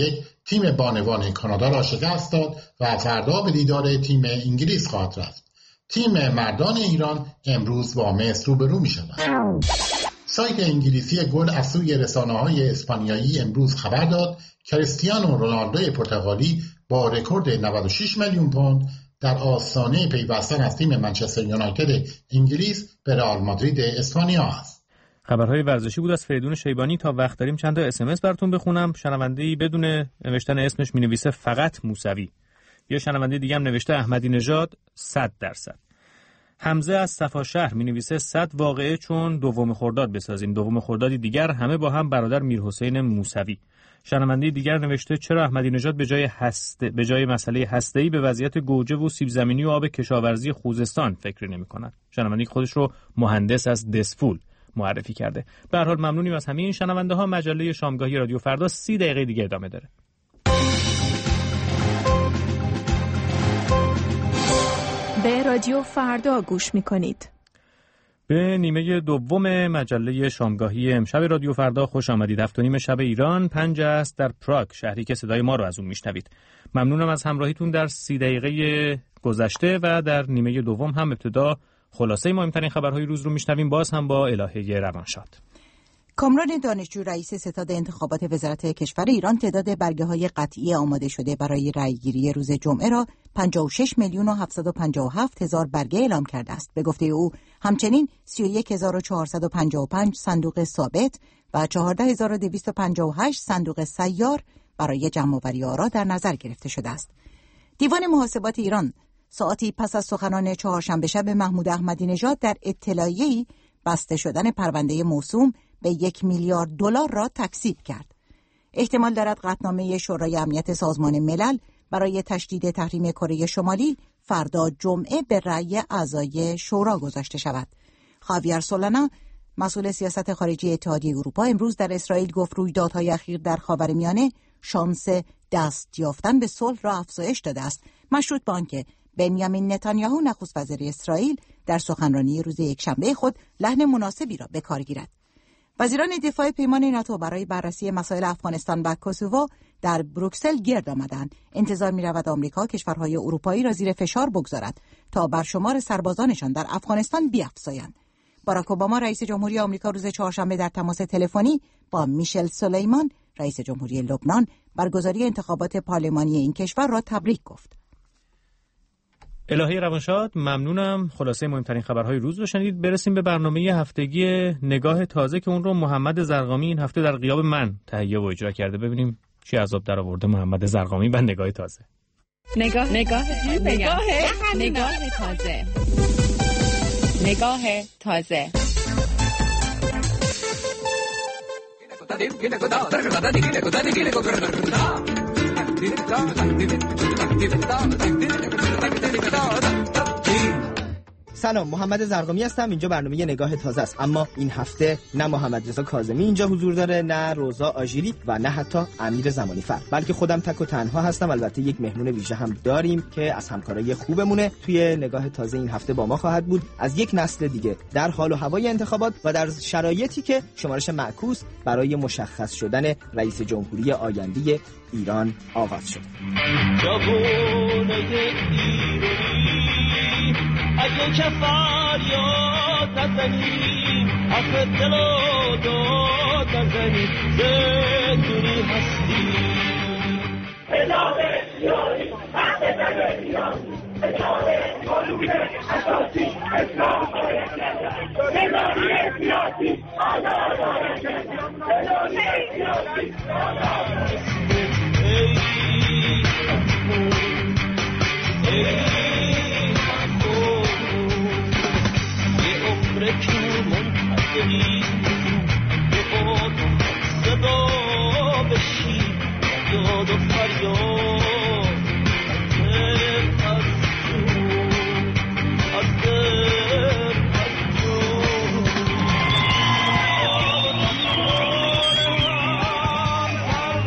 تیم بانوان کانادا را شکست داد و فردا به دیدار تیم انگلیس خواهد رفت. تیم مردان ایران امروز با مصر روبرو می شود. سایت انگلیسی گل از سوی رسانه‌های اسپانیایی امروز خبر داد کریستیانو رونالدو پرتغالی با رکورد نود و شش میلیون پوند در آستانه پیوستن از تیم منچستر یونایتد انگلیس به رئال مادرید اسپانیا است. خبرهای ورزشی بود از فریدون شیبانی. تا وقت داریم چند تا اس ام اس براتون بخونم. شنونده‌ای بدون نوشتن اسمش می‌نویسه فقط موسوی. یا شنونده دیگه هم نوشته احمدی نژاد صد درصد. حمزه از صفا شهر می‌نویسه صد واقعه چون دوم خرداد بسازیم. دوم خردادی دیگر همه با هم برادر میرحسین موسوی. شنونده دیگر نوشته چرا احمدی نژاد به جای هسته به جای مسئله هسته‌ای به وضعیت گوجه و سیب زمینی و آب کشاورزی خوزستان فکر نمی‌کند. شنونده خودش رو مهندس از دسفول معرفی کرده. به هر حال ممنونیم از همه این شنونده‌ها. مجله شامگاهی رادیو فردا سی دقیقه دیگه ادامه داره. به رادیو فردا گوش می‌کنید. به نیمه دوم مجله شامگاهی امشب رادیو فردا خوش آمدید. هفت و نیم شب ایران پنج است در پراگ، شهری که صدای ما رو از اون میشنوید. ممنونم از همراهیتون در سی دقیقه گذشته و در نیمه دوم هم ابتدا خلاصه مهمترین خبرهای روز رو میشنویم، باز هم با الهه روانشاد. کامران دانشجو رئیس ستاد انتخابات وزارت کشور ایران تعداد برگه‌های قطعی آماده شده برای رأیگیری روز جمعه را پنجاه و شش میلیون و هفتصد و پنجاه و هفت هزار برگه اعلام کرده است. به گفته او همچنین سی و یک هزار و چهارصد و پنجاه و پنج صندوق ثابت و چهارده هزار و دویست و پنجاه و هشت صندوق سیار برای جمع‌آوری آرا در نظر گرفته شده است. دیوان محاسبات ایران ساعتی پس از سخنان چهارشنبه شب محمود احمدی نژاد در اطلاعیه‌ای بسته شدن پرونده موسوم به یک میلیارد دلار را تکذیب کرد. احتمال دارد قطعنامه شورای امنیت سازمان ملل برای تشدید تحریم کره شمالی فردا جمعه به رأی اعضای شورا گذاشته شود. خاویر سولانا مسئول سیاست خارجی اتحادیه اروپا امروز در اسرائیل گفت رویدادهای اخیر در خاورمیانه شانس دست یافتن به صلح را افزایش داده است، مشروط به آنکه بنیامین نتانیاهو نخست وزیر اسرائیل در سخنرانی روز یکشنبه خود لحن مناسبی را به کار گیرد. وزیران دفاع پیمان ناتو برای بررسی مسائل افغانستان و کوسوو در بروکسل گرد آمدند. انتظار می‌رود آمریکا کشورهای اروپایی را زیر فشار بگذارد تا بر شمار سربازانشان در افغانستان بیفزایند. باراک اوباما رئیس جمهوری آمریکا روز چهارشنبه در تماس تلفنی با میشل سلیمان رئیس جمهوری لبنان برگزاری انتخابات پارلمانی این کشور را تبریک گفت. الهه روانشاد ممنونم. خلاصه مهمترین خبرهای روز رو شنید. برسیم به برنامه هفتگی نگاه تازه که اون رو محمد زرقامی این هفته در غیاب من تهیه و اجرا کرده. ببینیم چی عذاب در آورده محمد زرقامی و نگاه تازه. نگاه نگاه نگاه نگاه تازه نگاه تازه سلام، محمد زرقامی هستم. اینجا برنامه نگاه تازه است، اما این هفته نه محمد رضا کاظمی اینجا حضور داره، نه روزا آژیری و نه حتی امیر زمانی فر، بلکه خودم تک و تنها هستم. البته یک مهمون ویژه هم داریم که از همکارای خوبمونه، توی نگاه تازه این هفته با ما خواهد بود، از یک نسل دیگه در حال و هوای انتخابات و در شرایطی که شمارش معکوس برای مشخص شدن رئیس جمهوری آینده ایران آغاز شد. اگه که فریاد نزنیم آخه دل و داد نزنیم زندونی هستیم. ادامه سیاری حق زن ایران، ادامه قانون اساسی اسلام ادامه سیاسی آزاد ادامه سیاسی آزاد. رکو منتظری به باد و صدا بشی یاد و فریاد دل از جو از دل از جو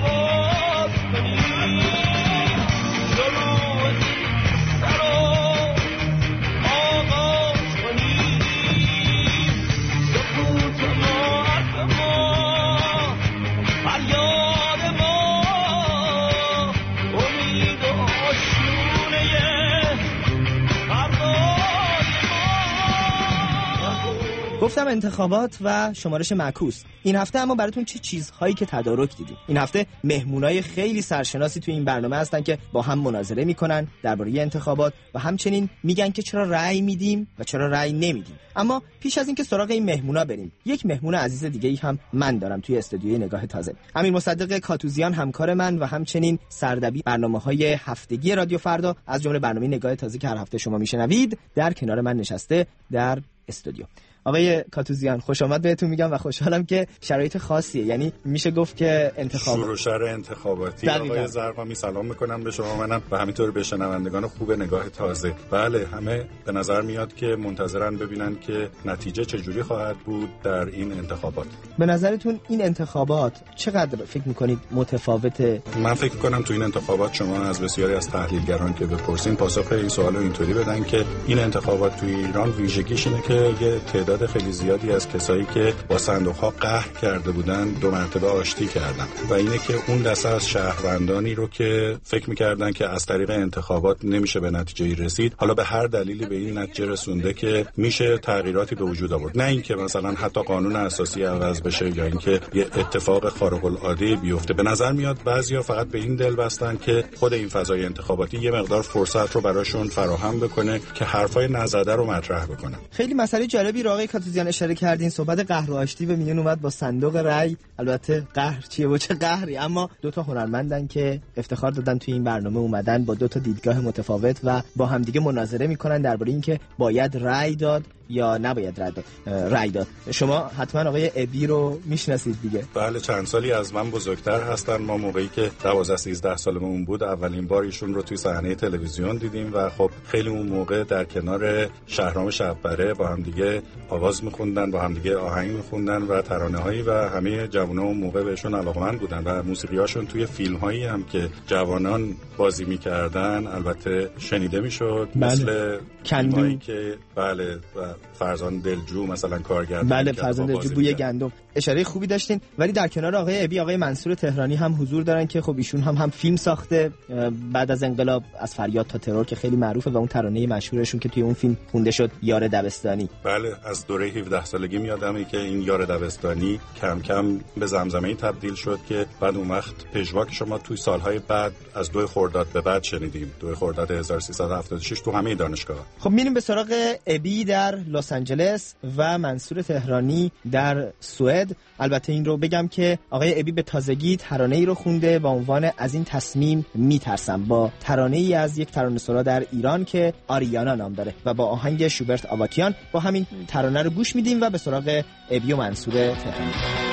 گفتم انتخابات و شمارش معکوس. این هفته اما براتون چه چیزهایی که تدارک دیدیم. این هفته مهمونای خیلی سرشناسی توی این برنامه هستن که با هم مناظره میکنن درباره انتخابات و همچنین میگن که چرا رأی میدیم و چرا رأی نمیدیم. اما پیش از اینکه سراغ این مهمونا بریم، یک مهمون عزیز دیگه ای هم من دارم توی استودیوی نگاه تازه. امیر مصدق کاتوزیان همکار من و همچنین سردبیر برنامه‌های هفتگی رادیو فردا از جمله برنامه نگاه تازه که هر هفته شما میشنوید در کنار من نشسته در استودیو. آقای کاتوزیان خوش آمد بهتون میگم و خوشحالم که شرایط خاصیه، یعنی میشه گفت که انتخاب شروع شهر انتخاباتی. دقیقا. آقای زرقامی سلام میکنم به شما منم و همینطور به شنوندگان خوب نگاه تازه. بله همه به نظر میاد که منتظرن ببینن که نتیجه چجوری خواهد بود در این انتخابات. به نظرتون این انتخابات چقدر فکر میکنید متفاوته؟ من فکر میکنم تو این انتخابات شما از بسیاری از تحلیلگران که بپرسین پاسخ این سوالو اینطوری بدن که این انتخابات تو ایران ویژگیش اینه که یه تعداد خیلی زیادی از کسایی که با صندوق‌ها قهر کرده بودن دو مرتبه آشتی کردن و اینه که اون دسته از شهروندانی رو که فکر می‌کردن که از طریق انتخابات نمیشه به نتیجه‌ای رسید، حالا به هر دلیلی به این نتیجه رسونده که میشه تغییراتی به وجود آورد. نه اینکه مثلا حتی قانون اساسی عوض بشه یا اینکه یه اتفاق خارق العاده بیفته. به نظر میاد بعضیا فقط به این دل بستن که خود این فضای انتخاباتی یه مقدار فرصت رو براشون فراهم بکنه که حرفای نزده رو مطرح بکنن. خیلی مسئله جالبی رو آقای کاتوزیان اشاره کردین. صحبت قهر و آشتی به میون اومد با صندوق رأی. البته قهر چیه و چه قهری، اما دو تا هنرمندن که افتخار دادن توی این برنامه اومدن با دو تا دیدگاه متفاوت و با همدیگه مناظره میکنن درباره اینکه باید رأی داد یا نباید رأی داد. رأی داد. شما حتما آقای ابی رو میشناسید دیگه. بله چند سالی از من بزرگتر هستن. ما موقعی که دوازده سیزده سالمون بود اولین بار ایشون رو توی صحنه تلویزیون دیدیم و خب خیلی اون موقع در کنار شهرام شب‌بره با هم دیگه آواز می‌خوندن، با هم دیگه آهنگ می‌خوندن و ترانه‌هایی و همه جوونا اون موقع بهشون علاقه‌مند بودن و موسیقی‌هاشون توی فیلم‌هایی هم که جوانان بازی می‌کردن البته شنیده می‌شد. بله. مثل کندو که بله و فرزان دلجو مثلا کارگردان. بله فرزان دلجو بوی گندم. اشاره خوبی داشتین. ولی در کنار آقای ابی آقای منصور تهرانی هم حضور دارن که خب ایشون هم هم فیلم ساخته بعد از انقلاب، از فریاد تا ترور که خیلی معروفه و اون ترانه مشهورشون که توی اون فیلم خونده شد یار دبستانی. بله از دوره هفده سالگی میادمه که این یار دبستانی کم کم به زمزمه‌ای تبدیل شد که بعد اون وقت پژواک شما توی سالهای بعد از دو خرداد به بعد شنیدیم. دو خرداد هزار و سیصد و هفتاد و شش تو همه دانشگاه‌ها. خب میریم به سراغ ابی در لس آنجلس و منصور تهرانی در سوئد. البته این رو بگم که آقای ابی به تازگی ترانه‌ای رو خونده با عنوان از این تصمیم میترسم، با ترانه‌ای از یک ترانه‌سرا در ایران که آریانا نام داره و با آهنگ شوبرت آواکیان. با همین ترانه رو گوش میدیم و به سراغ ابی و منصور تهرانی.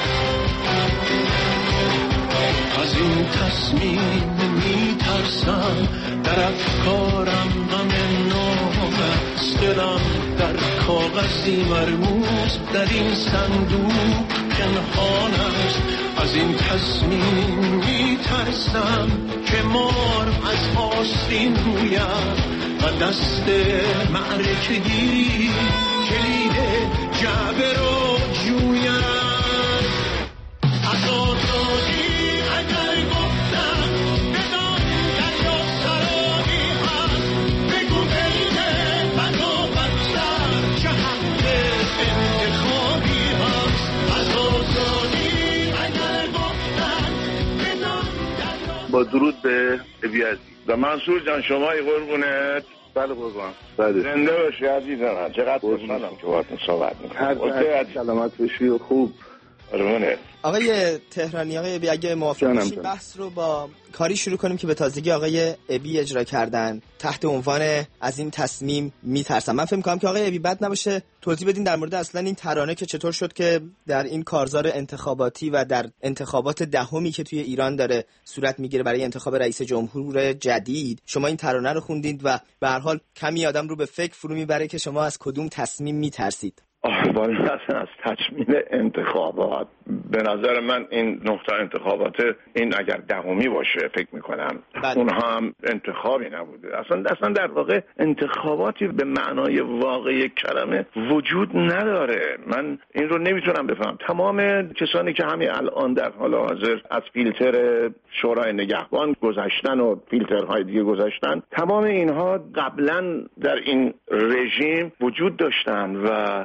از این تصمیم میترسم، در افکارم غم نام است، دلم در کاغذی مرموز در این صندوق پنهان است. از این تصمیم میترسم که مار از آستین رویم و دست معرکگی کلید جعبه رو جویم. از آزادی اگر گفتم بدان دریا سرابی هست، بگو بین من و بچر چه حق انتخابی هست. از آزادی اگر گفتم بدان دریا. با درود به ابی عزیز و منصور جان شمایی قربونت. بله قربان. بله. زنده باشی عزیزم. چقدر خوشحالم که باهاتون صحبت می‌کنم. هر سلامت باشی و خوب. قربونت. آقای تهرانی، آقای ابی اگه موافق باشید بحث رو با کاری شروع کنیم که به تازگی آقای ابی اجرا کردن تحت عنوان از این تصمیم میترسم. من فکر می‌کنم که آقای ابی بد نباشه توضیح بدین در مورد اصلا این ترانه که چطور شد که در این کارزار انتخاباتی و در انتخابات دهمی که توی ایران داره صورت میگیره برای انتخاب رئیس جمهور جدید شما این ترانه رو خوندید و به هر حال کمی آدم رو به فکر فرو میبره که شما از کدوم تصمیم میترسید. والا از تکمیل انتخابات به نظر من این نقطه انتخابات این اگر دهمی باشه فکر میکنم اونها هم انتخابی نبوده. اصلا اصلا در واقع انتخاباتی به معنای واقعی کلمه وجود نداره. من این رو نمیتونم بفهم. تمام کسانی که همین الان در حال حاضر از فیلتر شورای نگهبان گذشتن و فیلترهای دیگه گذشتن، تمام اینها قبلا در این رژیم وجود داشتن و هیچ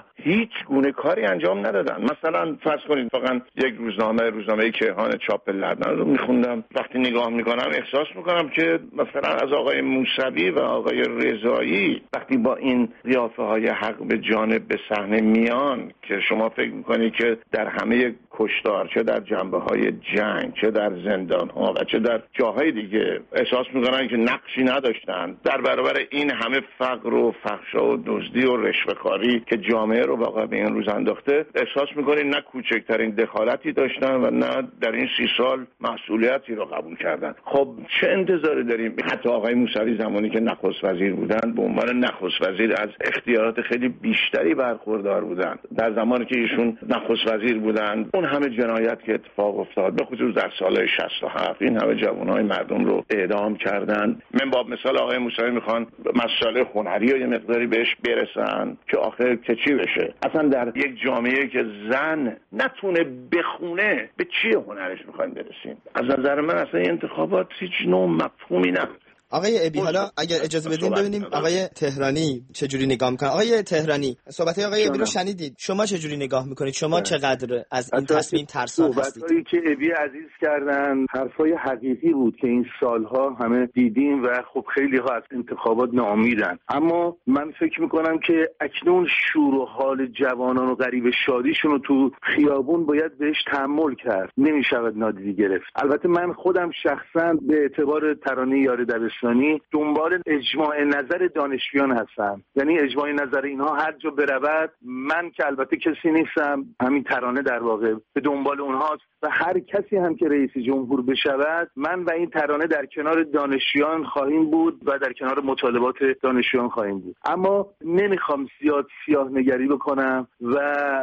گونه کاری انجام ندادن. مثلا فرض کنید واقعا یک روزنامه روزنامه کیهان چاپ لندن رو میخوندم، وقتی نگاه میکنم احساس میکنم که مثلا از آقای موسوی و آقای رضایی وقتی با این قیافه های حق به جانب به صحنه میان که شما فکر میکنید که در همه کشتار، چه در جنبه های جنگ، چه در زندان ها و چه در جاهای دیگه، احساس میکنن که نقشی نداشتن در برابر این همه فقر و فحشا و دزدی و رشوه‌خواری که جامعه رو واقعا به این روز انداخته، احساس میکنید نه کوچکترین دخالتی داشتن و نه در این سی سال مسئولیتی رو قبول کردن. خب چه انتظاری داریم؟ حتی آقای موسوی زمانی که نخست وزیر بودن به عنوان نخست وزیر از اختیارات خیلی بیشتری برخوردار بودن. در زمانی که ایشون نخست وزیر بودن اون همه جنایت که اتفاق افتاد، به خصوص در سال شصت و هفت، این همه جوانای مردم رو اعدام کردن. من با مثال آقای موسوی میخوان مسائل هنری و یه مقداری بهش برسن که آخر که چی بشه. اصلا در یک جامعه که زن نتونه بخونه به چی هنرش میخوایم برسیم؟ از نظر من اصلا انتخابات هیچ نوع مفهومی نداره. آقای ابی، حالا اگر اجازه بدین ببینیم آقای تهرانی چجوری نگاه میکنن. آقای تهرانی، صحبت‌های آقای ابی رو شنیدید، شما چجوری نگاه میکنید؟ شما چقدر از این تصمیم ترسان هستید؟ صحبت‌هایی که ابی عزیز کردن حرفای حقیقی بود که این سالها همه دیدیم و خب خیلی ها از انتخابات ناامیدن، اما من فکر میکنم که اکنون شور و حال جوانان و غریب شادیشون رو تو خیابون باید بهش تحمل کرد، نمیشود نادیده گرفت. البته من خودم شخصا به اعتبار ترانه یار دبستانی دنبال اجماع نظر دانشجویان هستم، یعنی اجماع نظر اینها هر جا برود، من که البته کسی نیستم، همین ترانه در واقع به دنبال اونهاست و هر کسی هم که رئیس جمهور بشود، من و این ترانه در کنار دانشجویان خواهیم بود و در کنار مطالبات دانشجویان خواهیم بود. اما نمیخوام زیاد سیاه نگری بکنم و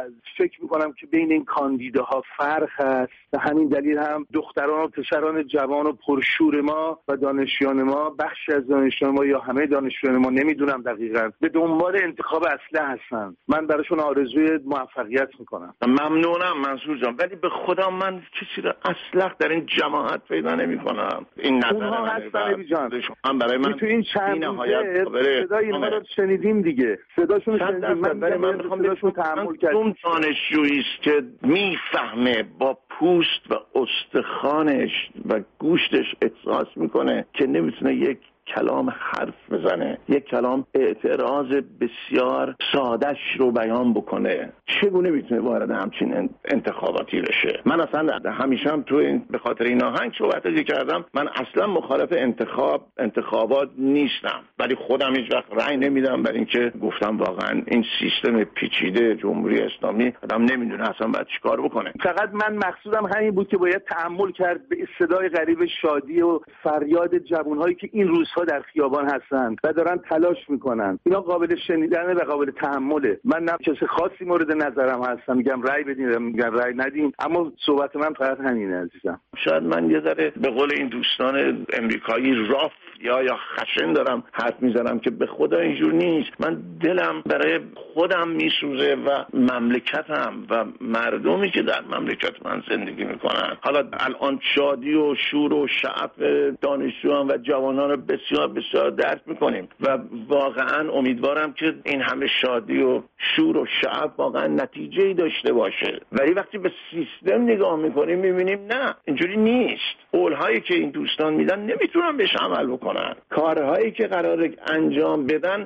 فکر میکنم که بین این کاندیداها فرق هست و همین دلیل هم دختران و پسران جوان و پرشور ما و دانشجویان ما، بخشی از دانشجویان ما یا همه دانشجویان ما، نمیدونم دقیقاً، به دنبال انتخاب اصله هستن. من براشون آرزوی موفقیت میکنم. ممنونم منصور جان، ولی به خدا من کسی را اصلا در این جماعت پیدا نمیکنم. این نظر اونها هستن ابی جان. من برای من تو این چند روزه صدای اینها رو شنیدیم دیگه، صداشون رو شنیدیم. من من میخوام صداشون تحمل کنم. اون دانشجویی است که میفهمه، با پوست و استخوانش و گوشتش احساس میکنه که نمیتونه یک کلام حرف بزنه، یک کلام اعتراض بسیار سادش رو بیان بکنه. چگونه میتونه وارد همچین انتخاباتی بشه؟ من اصلا همیشه هم تو این به خاطر این آهنگ صحبتی کردم، من اصلا مخالف انتخاب انتخابات نیستم، ولی خودم هیچ وقت رأی نمیدم برای اینکه گفتم واقعا این سیستم پیچیده جمهوری اسلامی آدم نمیدونه اصلا باید چیکار بکنه. فقط من مقصودم همین بود که باید تحمل کرد به صدای غریب شادی و فریاد جوانهایی که این روز در خیابان هستن و دارن تلاش میکنن. اینا قابل شنیدن و قابل تحمله. من نه کسی خاصی مورد نظرم هستم میگم رأی بدین، میگم رأی ندین، اما صحبت من فقط همینه عزیزم. شاید من یه ذره به قول این دوستان امریکایی راف یا یا خشن دارم حرف میزنم که به خدا اینجور نیست. من دلم برای خودم میسوزه و مملکتم و مردمی که در مملکت من زندگی میکنن. حالا الان شادی و شور و شعف دانشجویان و جوانان رو بسیار بسیار درک میکنیم و واقعا امیدوارم که این همه شادی و شور و شعف واقعا نتیجه‌ای داشته باشه. ولی وقتی به سیستم نگاه میکنیم میبینیم نه، اینجوری نیست. قولهایی که این دوستان میدن نمیتونن بهش عمل بکنن، کارهایی که قراره انجام بدن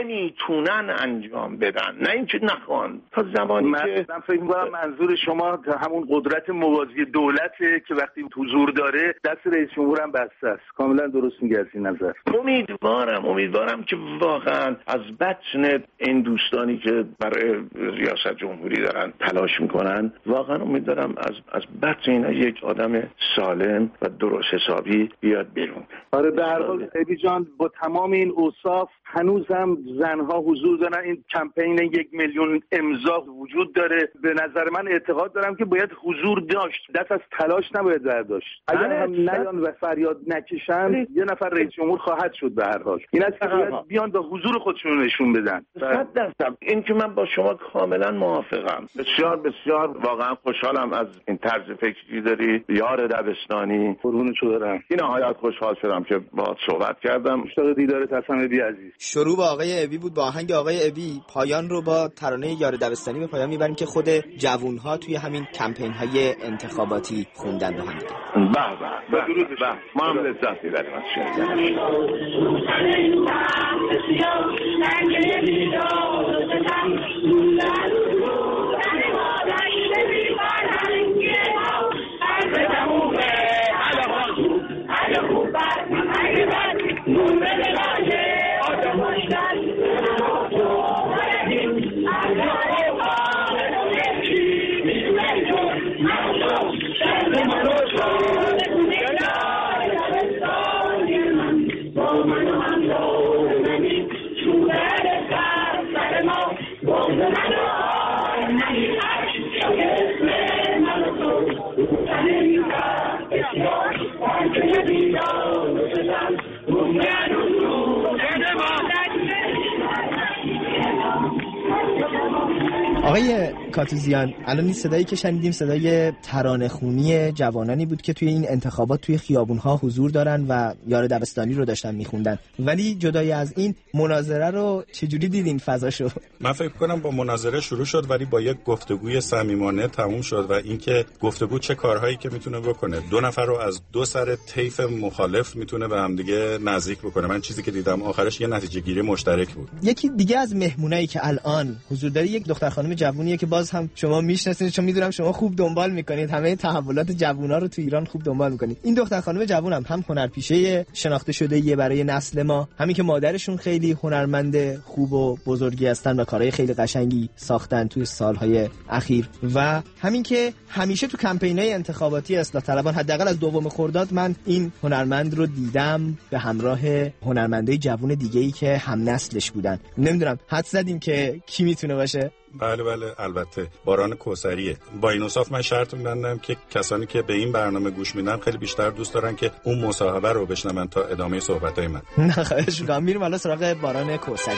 نمیتونن انجام بدن، نه اینکه نخوان. تا زمانی من که من فکر می‌کنم منظور شما همون قدرت موازی دولته که وقتی حضور داره دست رئیس جمهور هم بسته است. کاملا درست میگه از این نظر. امیدوارم امیدوارم که واقعا از بطن این دوستانی که برای ریاست جمهوری دارن تلاش میکنن، واقعا امیدوارم از از بطن اینا یک آدم سالم و درست حسابی بیاد بیرون. آره به هر حال ابی جان، با تمام این اوصاف هنوز هم زنها حضور دارن. این کمپین یک میلیون امضا وجود داره. به نظر من اعتقاد دارم که باید حضور داشت، دست از تلاش نباید برداشت. اگر هم نیان و فریاد نکشن، یه نفر رئیس جمهور معمول خواهد شد. به هر حال این است که بیان به حضور خودشون نشون بدن. صد درصد این که من با شما کاملا موافقم. بسیار بسیار واقعا خوشحالم از این طرز فکری داری یار دبستانی. قربون تو برم. این نهایت خوشحال شدم که باهات صحبت کردم. مشتاق دیدارت هستم ابی عزیز. شروع با آقای ابی بود با آهنگ آقای ابی، پایان رو با ترانه یار دبستانی به پایان میبریم که خود جوان‌ها توی همین کمپین‌های انتخاباتی خوندن با هم دیگه. به به درود به ما هم لذت می‌بریم از شنیدنش. آقای کاتوزیان، الان این صدایی که شنیدیم صدای ترانه خونی جوانانی بود که توی این انتخابات توی خیابون‌ها حضور دارن و یار دبستانی رو داشتن میخوندن، ولی جدای از این مناظره رو چجوری دیدین فضاشو؟ من فکر کنم با مناظره شروع شد ولی با یک گفتگوی صمیمانه تموم شد و اینکه گفتگو چه کارهایی که میتونه بکنه، دو نفر رو از دو سر طیف مخالف میتونه به هم دیگه نزدیک بکنه. من چیزی که دیدم آخرش یه نتیجه گیری مشترک بود. یکی دیگه از مهمونایی که الان حضور داره یک دختر خانم جوونیه که باز هم شما میشناسید، چون میدونم شما خوب دنبال میکنید، همه تحولات جوونا رو تو ایران خوب دنبال میکنید. این دختر خانم جوون هم هم هنرپیشه شناخته شده یه برای نسل ما، همین که مادرشون خیلی هنرمند خوب و بزرگی هستن و کارهای خیلی قشنگی ساختن توی سالهای اخیر، و همین که همیشه تو کمپینای انتخاباتی اصلاح طلبان حداقل از دوم خرداد من این هنرمند رو دیدم به همراه هنرمندای جوون دیگه‌ای که هم نسلش بودن. نمیدونم حد زدیم که کی میتونه باشه؟ بله بله البته باران کوثریه. با این اوصاف من شرط می‌بندم که کسانی که به این برنامه گوش میدن خیلی بیشتر دوست دارن که اون مصاحبه رو بشنون تا ادامه صحبت‌های من. نه خواهش می‌کنم. میریم الان سراغ باران کوثری.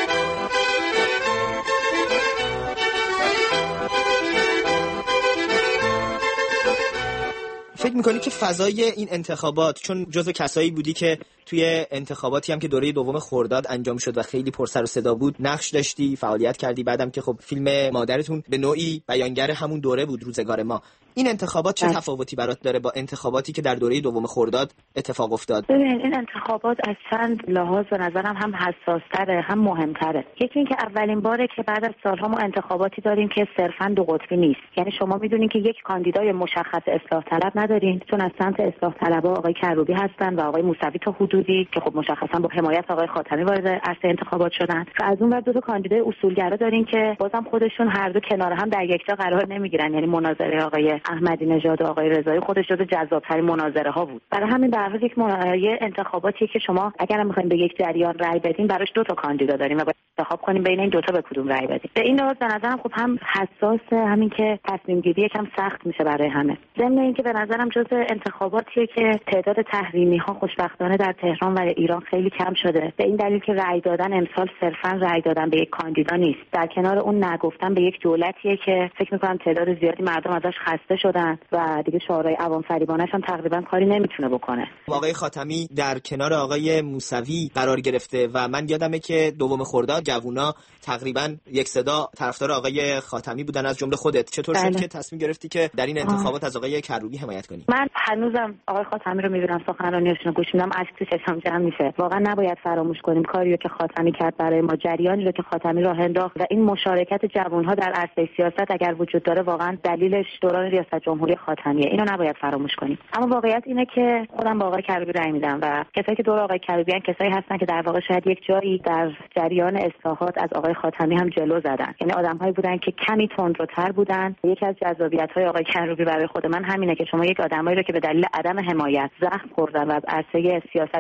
فکر میکنی که فضای این انتخابات، چون جزو کسایی بودی که توی انتخاباتی هم که دوره دوم خرداد انجام شد و خیلی پر سر و صدا بود نقش داشتی، فعالیت کردی، بعدم که خب فیلم مادرتون به نوعی بیانگر همون دوره بود، روزگار ما، این انتخابات چه تفاوتی برات داره با انتخاباتی که در دوره دوم خرداد اتفاق افتاد؟ ببین این انتخابات از چند لحاظ به نظرم هم حساس‌تره هم مهم‌تره. یکی این که اولین باره که بعد از سال‌ها ما انتخاباتی داریم که صرفاً دو قطبی نیست، یعنی شما می‌دونین که یک کاندیدای مشخص اصلاح طلب ندارین، چون از سمت اصلاح طلب‌ها آقای کروبی هستن و آقای موسوی تا حدودی که خب مشخصاً با حمایت آقای خاتمی وارد عرصه انتخابات شدن، و از اون ور دو تا کاندیدای اصولگرا دارین که بازم خودشون هر دو کنار هم در یک جا قرار نمی‌گیرن، یعنی مناظره آقای احمدی نژاد و آقای رضایی خودش جزو جذاب‌ترین مناظره ها بود. برای همین در واقع یک مناظره انتخاباتی که شما اگر هم می‌خواید به یک جریان رأی بدین براش دو تا کاندیدا داریم و باید انتخاب کنیم بین این دو تا به کدوم رأی بدیم. به این لحاظ به نظرم خب هم حساس، همین که تصمیم گیری یکم سخت میشه برای همه. ضمن اینکه به نظرم جزء انتخاباتیه که تعداد تحریمی ها خوشبختانه در تهران و ایران خیلی کم شده، به این دلیل که رأی دادن امسال صرفاً رأی دادن به یک کاندیدا نیست، در کنار اون نگفتن به یک دولتیه که فکر می‌کنم تعداد زیادی مردم ازش خسته شدن و دیگه شعارهای عوام فریبانش هم تقریبا کاری نمیتونه بکنه. آقای خاتمی در کنار آقای موسوی قرار گرفته و من یادمه که دوم خرداد جوونا تقریبا یک صدا طرفدار آقای خاتمی بودن از جمله خودت. چطور شد که تصمیم گرفتی که در این انتخابات از آقای کروبی حمایت کنی؟ من هنوزم آقای خاتمی رو میبینم، سخنرانیاشون رو گوش میدم، اشک تو چشام جمع میشه. واقعا نباید فراموش کنیم کاریو که خاتمی کرد برای ما، جریانی رو که خاتمی راه انداخت و این مشارکت جوان‌ها در عرصه سیاست اگر وجود داره واقعا دلیلش دوران ریاست جمهوری خاتمیه، اینو نباید فراموش کنیم. اما واقعیت اینه که خودم با آقای کروبی رأی میدم و کسایی که دور آقای کروبی ان کسایی هستن که در واقع شاید یک جایی در جریان اصلاحات از آقای خاتمی هم جلو زدن، یعنی آدم‌هایی بودن که کمی تندروتر بودن. یکی از جذابیت‌های آقای کروبی برای خود من همینه که شما یک آدمایی رو که به دلیل عدم حمایت زخم خوردن و از عرصه سیاست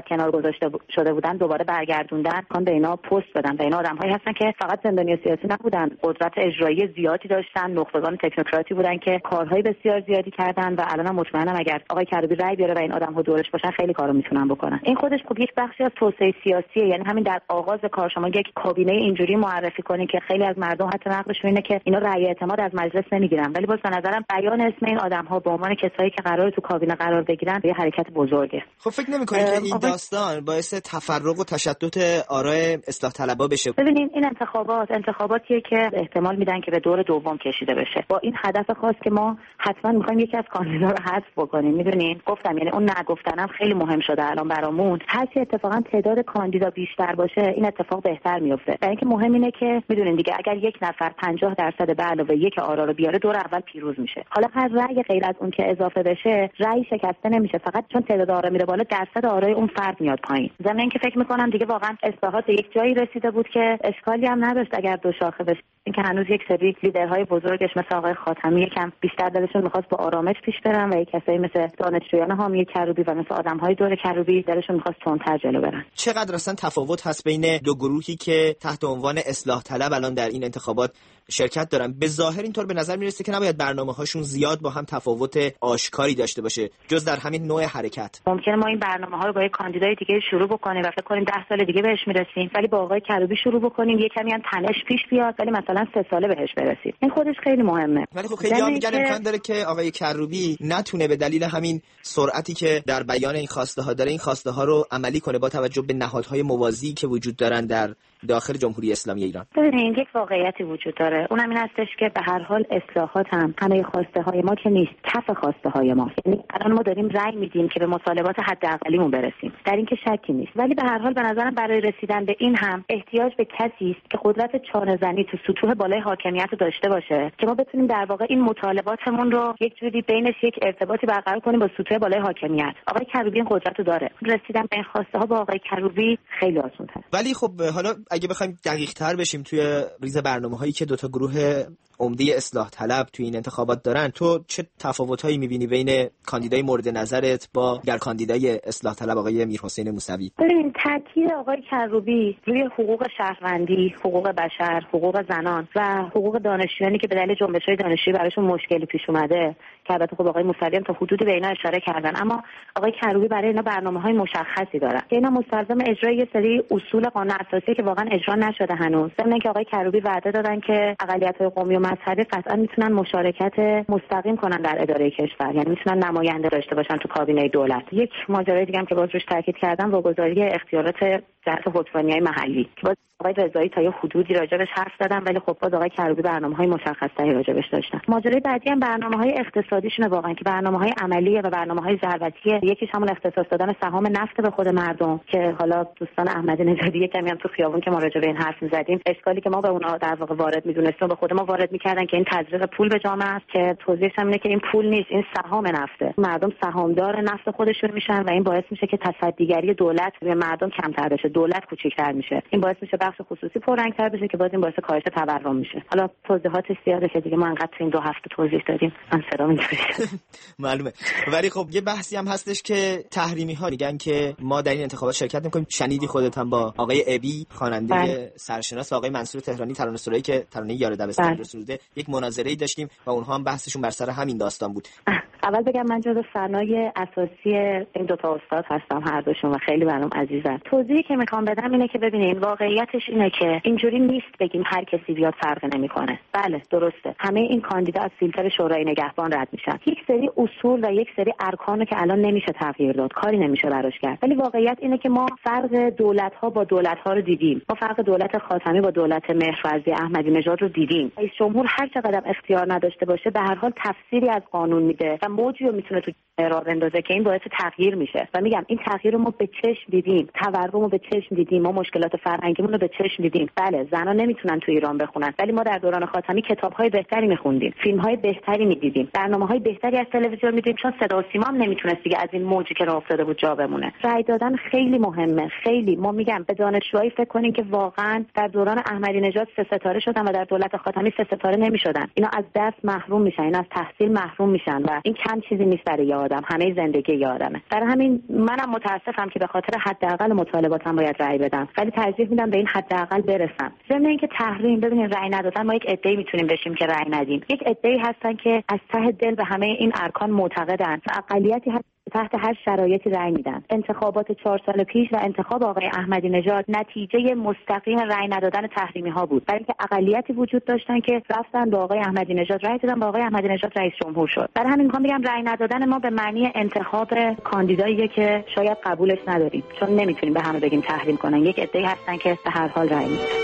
کنار گذاشته شده بودن دوباره برگردوندن کان به اینا پست بدن و اینا آدم‌هایی هستن که فقط زندانی سیاسی نبودن، قدرت اجرایی زیادی داشتن، نخبگان تکنوکراتی بودن که کارهای بسیار زیادی کردن و الان مطمئنم اگر آقای کروبی رأی بیاره و این آدم‌ها دورش باشن خیلی کارو میتونن بکنن. این خودش خب یک بخشی از توسعه سیاسیه، یعنی همین در آغاز کار شما یک کابینه اینجوری معرفی کنین که خیلی از مردم حتی نقدشون اینه که اینا رأی اعتماد از مجلس نمیگیرن، ولی باز به نظرم بیان اسم این آدم‌ها به عنوان کسایی که قراره تو کابینه قرار بگیرن یه حرکت بزرگه. خب فکر نمی‌کنید که این داستان باعث تفرق و تشتت آرای اصلاح طلبا بشه؟ ببینید این انتخابات انتخاباتیه که احتمال میدن که به دور دوم کشیده بشه با این هدف خاص که ما حتما می‌خوایم یکی از کاندیدا رو حذف بکنیم. میدونین گفتم یعنی اون نگفتنم خیلی مهم شده الان برامون. هر چی اتفاقا تعداد کاندیدا بیشتر باشه این اتفاق بهتر میفته. برای اینکه مهم اینه که میدونین دیگه اگر یک نفر پنجاه درصد به علاوه یک آرا رو بیاره دور اول پیروز میشه. حالا هر رأی غیر از اون که اضافه بشه رأی شکسته نمیشه، فقط چون تعداد آرا میره بالا درصد آرای اون فرد میاد پایین. ضمن اینکه فکر میکنم دیگه واقعا اصلاحات یک جایی رسیده بود که اشکالی هم نداشت اگر دو شاخه بشه. اینکه هنوز یک سری لیدرهای بزرگش مثل آقای خاتمی یکم بیشتر دلشون میخواست با آرامش پیش برن و یک کسایی مثل دانشجویان حامی کروبی و مثل آدمهای دور کروبی دلشون میخواست تندتر جلو برن. چقدر اصلا تفاوت هست بین دو گروهی که تحت عنوان اصلاح طلب الان در این انتخابات شرکت دارن؟ به ظاهر اینطور به نظر میرسه که نباید برنامه‌هاشون زیاد با هم تفاوت آشکاری داشته باشه جز در همین نوع حرکت. ممکنه ما این برنامه‌ها رو با یک کاندیدای دیگه شروع بکنیم و فکر کنیم ده سال دیگه بهش میرسیم، ولی با آقای کروبی شروع بکنیم یک کمی هم تنش پیش بیاد ولی مثلا سه ساله بهش برسیم. این خودش خیلی مهمه. ولی خب خیلی میگن که... امکان داره که آقای کروبی نتونه به دلیل همین سرعتی که در بیان این خواسته ها داره این خواسته ها رو عملی کنه با توجه به نهادهای موازی که وجود دارن در داخل جمهوری اسلامی ایران. ببینید یک واقعیتی وجود داره، اونم این هستش که به هر حال اصلاحات هم همه خواسته های ما که نیست، کف خواسته های ما. یعنی الان ما داریم رأی میدیم که به مطالبات حداقلیمون برسیم، در این که شکی نیست، ولی به هر حال به نظرم برای رسیدن به این هم احتیاج به کسی است که قدرت چانه زنی تو سطوح بالای حاکمیت رو داشته باشه که ما بتونیم در واقع این مطالباتمون رو یک جوری بینش یک ارتباطی برقرار کنیم با سطوح بالای حاکمیت. آقای کروبی این قدرت رو داره. رسیدن به این خواسته ها با آقای کروبی خیلی آسان‌تره. ولی خب حالا اگه بخوایم دقیق‌تر بشیم توی ریز برنامه‌هایی که دو تا گروه عمده اصلاح طلب توی این انتخابات دارن، تو چه تفاوت‌هایی می‌بینی بین کاندیدای مورد نظرت با دیگر کاندیدای اصلاح طلب آقای میرحسین موسوی؟ ببین تاکید آقای کروبی روی حقوق شهروندی، حقوق بشر، حقوق زنان و حقوق دانشجویانی که به دلیل جنبش‌های دانشجویی براشون مشکلی پیش اومده که البته خب آقای موسوی هم تا حدودی به اینا اشاره کردن، اما آقای کروبی برای اینا برنامه‌های مشخصی دارن که اینا مستلزم اجرای یه سری اصول قانون اساسی که واقعا اجرا نشده هنوز. ضمن اینکه آقای کروبی وعده دادن که اقلیت‌های قومی و مذهبی قطعا میتونن مشارکت مستقیم کنن در اداره کشور، یعنی میتونن نماینده داشته باشن تو کابینه دولت. یک ماجرای دیگه هم که باز روش تاکید کردم واگذاری اختیارات جهت حکمرانی محلی که باز آقای رضایی تا یه حدودی راجبش حرف زدن، ولی خب باز آقای کروبی برنامه‌های مشخصی راجبش داشتن. ماجرای بعدی هم برنامه‌های اقتصادیشونه واقعا که برنامه‌های عملیه و برنامه‌های ضربتیه. یکیش همون اختصاص دادن سهام نفت به خود مردم که حالا دوستان احمدی نژادی کمی هم تو خیابون که ما راجع به این حرف می‌زدیم اشکالی که ما به اونها در واقع وارد می‌دونستیم به خود ما وارد می‌کردن که این تزریق پول به جامعه است که توضیحش هم اینه که این پول نیست، این سهام نفته. مردم سهامدار نفت خودشون میشن و این باعث میشه که تصدیگری دولت به مردم کمتر بشه، دولت کوچیک‌تر میشه. این باعث میشه بخش خصوصی پررنگ‌تر بشه که باز این باعث کاهش تورم میشه. حالا توضیحاتش زیاده که دیگه ما انقدر تو این دو هفته توضیح دادیم من صدام اینجوری معلومه. ولی خب یه بحثی هم هستش که تحریمی‌ها میگن که ما در این انتخابات شرکت نمی‌کنیم. شنیدی خودت هم با آقای ابی خواننده بله. سرشناس و آقای منصور تهرانی ترانه‌سرایی که ترانه یار دبستان بله. رو سروده یک مناظره‌ای داشتیم و اونها هم بحثشون بر سر همین داستان بود. اول بگم من جزو فنای اساسی این دو تا استاد هستم هر دوشون و خیلی برام عزیزن. توضیحی که میخوام بدم اینه که ببینین واقعیتش اینه که اینجوری نیست بگیم هر کسی بیاد فرق نمیکنه. بله درسته همه این کاندیدا از فیلتر شورای نگهبان رد میشن. یک سری اصول و یک سری ارکانو که الان نمیشه تغییر داد، کاری نمیشه براش کرد. ولی واقعیت اینه که ما فرق دولت‌ها با دولت‌ها رو دیدیم. ما فرق دولت خاتمی با دولت مهروردی احمدی نژاد رو دیدیم. رئیس جمهور هر چقدر اختیار نداشته باشه به هر حال تفسیری از قانون میده و موجی رو میتونه تو راه بندازه که این باعث تغییر میشه. و میگم این تغییر رو ما به چشم دیدیم، تورم رو به چشم دیدیم، ما مشکلات فرهنگیمون رو به چشم دیدیم. بله زنا نمیتونن تو ایران بخونن، ولی ما در دوران خاتمی کتاب‌های بهتری می‌خوندیم، فیلم‌های بهتری می‌دیدیم، برنامه‌های بهتری از تلویزیون می‌دیدیم، چون صدا و سیما هم نمیتونست دیگه از این موجی که راه افتاده بود جا بمونه. رأی دادن خیلی مهمه، خیلی. ما میگم به دانشجوهایی فکر کنین که واقعا در دوران احمدی نژاد سه ستاره شدن و در دولت خاتمی سه ستاره نمی‌شدن. اینا از درس محروم میشن، اینا از تحصیل محروم میشن و این کم چیزی نیست برای یه آدم، همه زندگی یه آدمه. برای همین منم متاسفم که به خاطر حداقل مطالباتم باید رأی بدم، ولی ترجیح میدم به این حداقل برسم. ضمن اینکه تحریم، ببینید رأی ندادن ما یک عده‌ای میتونیم بشیم که رأی ندیم، یک عده‌ای هستن که از ته دل به همه این ارکان معتقدن و اقلیتی هست تحت هر شرایطی رأی میدن. انتخابات چهار سال پیش و انتخاب آقای احمدی نژاد نتیجه مستقیم رأی ندادن تحریمی ها بود، برای اینکه اقلیتی وجود داشتن که رفتن به آقای احمدی نژاد رأی دادن، با آقای احمدی نژاد رئیس جمهور شد. برای همین میخوام بگم رأی ندادن ما به معنی انتخاب کاندیداییه که شاید قبولش نداریم، چون نمیتونیم به همه بگیم تحریم کنن. یک عده‌ای هستن که به هر حال رأی میدن.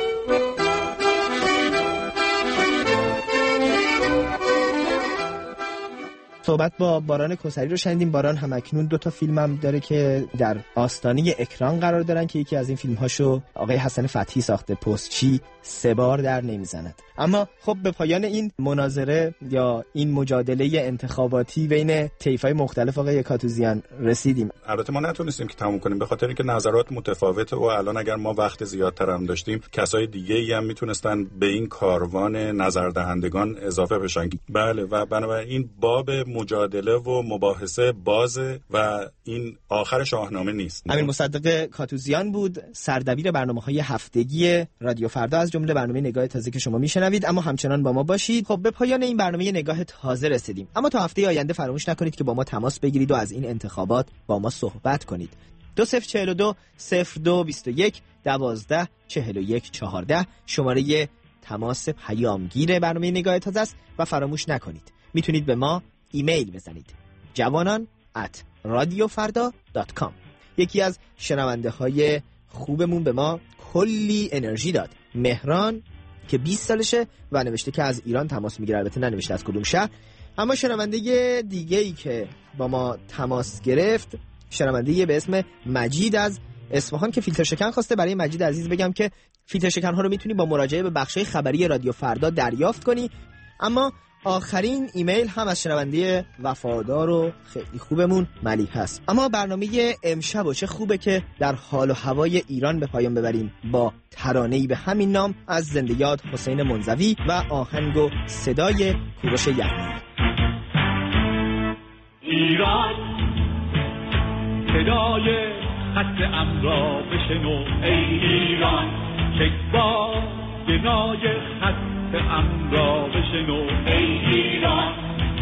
صحبت با باران کسری رو شنیدیم. باران همکنون دو تا فیلم هم داره که در آستانه اکران قرار دارن که یکی از این فیلم هاشو آقای حسن فتحی ساخته، پستچی، سه بار در نمیزند. اما خب به پایان این مناظره یا این مجادله انتخاباتی بین طیف‌های مختلف آقای کاتوزیان رسیدیم. البته ما نتونستیم که تموم کنیم به خاطر اینکه نظرات متفاوته و الان اگر ما وقت زیادتر هم داشتیم کسای دیگه‌ای هم میتونستن به این کاروان نظردهندگان اضافه بشن. بله، و بنابراین باب مجادله و مباحثه بازه و این آخر شاهنامه نیست. امیر مصدق کاتوزیان بود، سردبیر برنامه‌های هفتگی رادیو فردا، از جمله برنامه نگاه تازه که شما میشنوید. اما همچنان با ما باشید. خب به پایان این برنامه نگاه تازه رسیدیم، اما تا هفته آینده فراموش نکنید که با ما تماس بگیرید و از این انتخابات با ما صحبت کنید. دو صفر چهل و دو صفر دو بیست و یک دوازده چهل و یک چهارده شماره تماس پیامگیر برنامه نگاه تازه است و فراموش نکنید میتونید به ما ایمیل بزنید جوانان ات رادیو فردا دات کام. یکی از شنونده های خوبمون به ما کلی انرژی داد، مهران، که بیست سالشه و نوشته که از ایران تماس میگیره، البته ننوشته از کدوم شهر. اما شنونده دیگه‌ای که با ما تماس گرفت شنونده به اسم مجید از اصفهان که فیلتر شکن خواسته. برای مجید عزیز بگم که فیلتر شکن ها رو میتونی با مراجعه به بخشای خبری رادیو فردا دریافت کنی. اما آخرین ایمیل هم از شنونده وفادار و خیلی خوبمون ملیح هست. اما برنامه امشب و چه خوبه که در حال و هوای ایران به پایان ببریم با ترانه‌ای به همین نام از زنده یاد حسین منزوی و آهنگ و صدای کوروش یحیی. ایران صدای خط امرا بشنو، ای ایران که با بنای خط امرا بشنو، ای ایران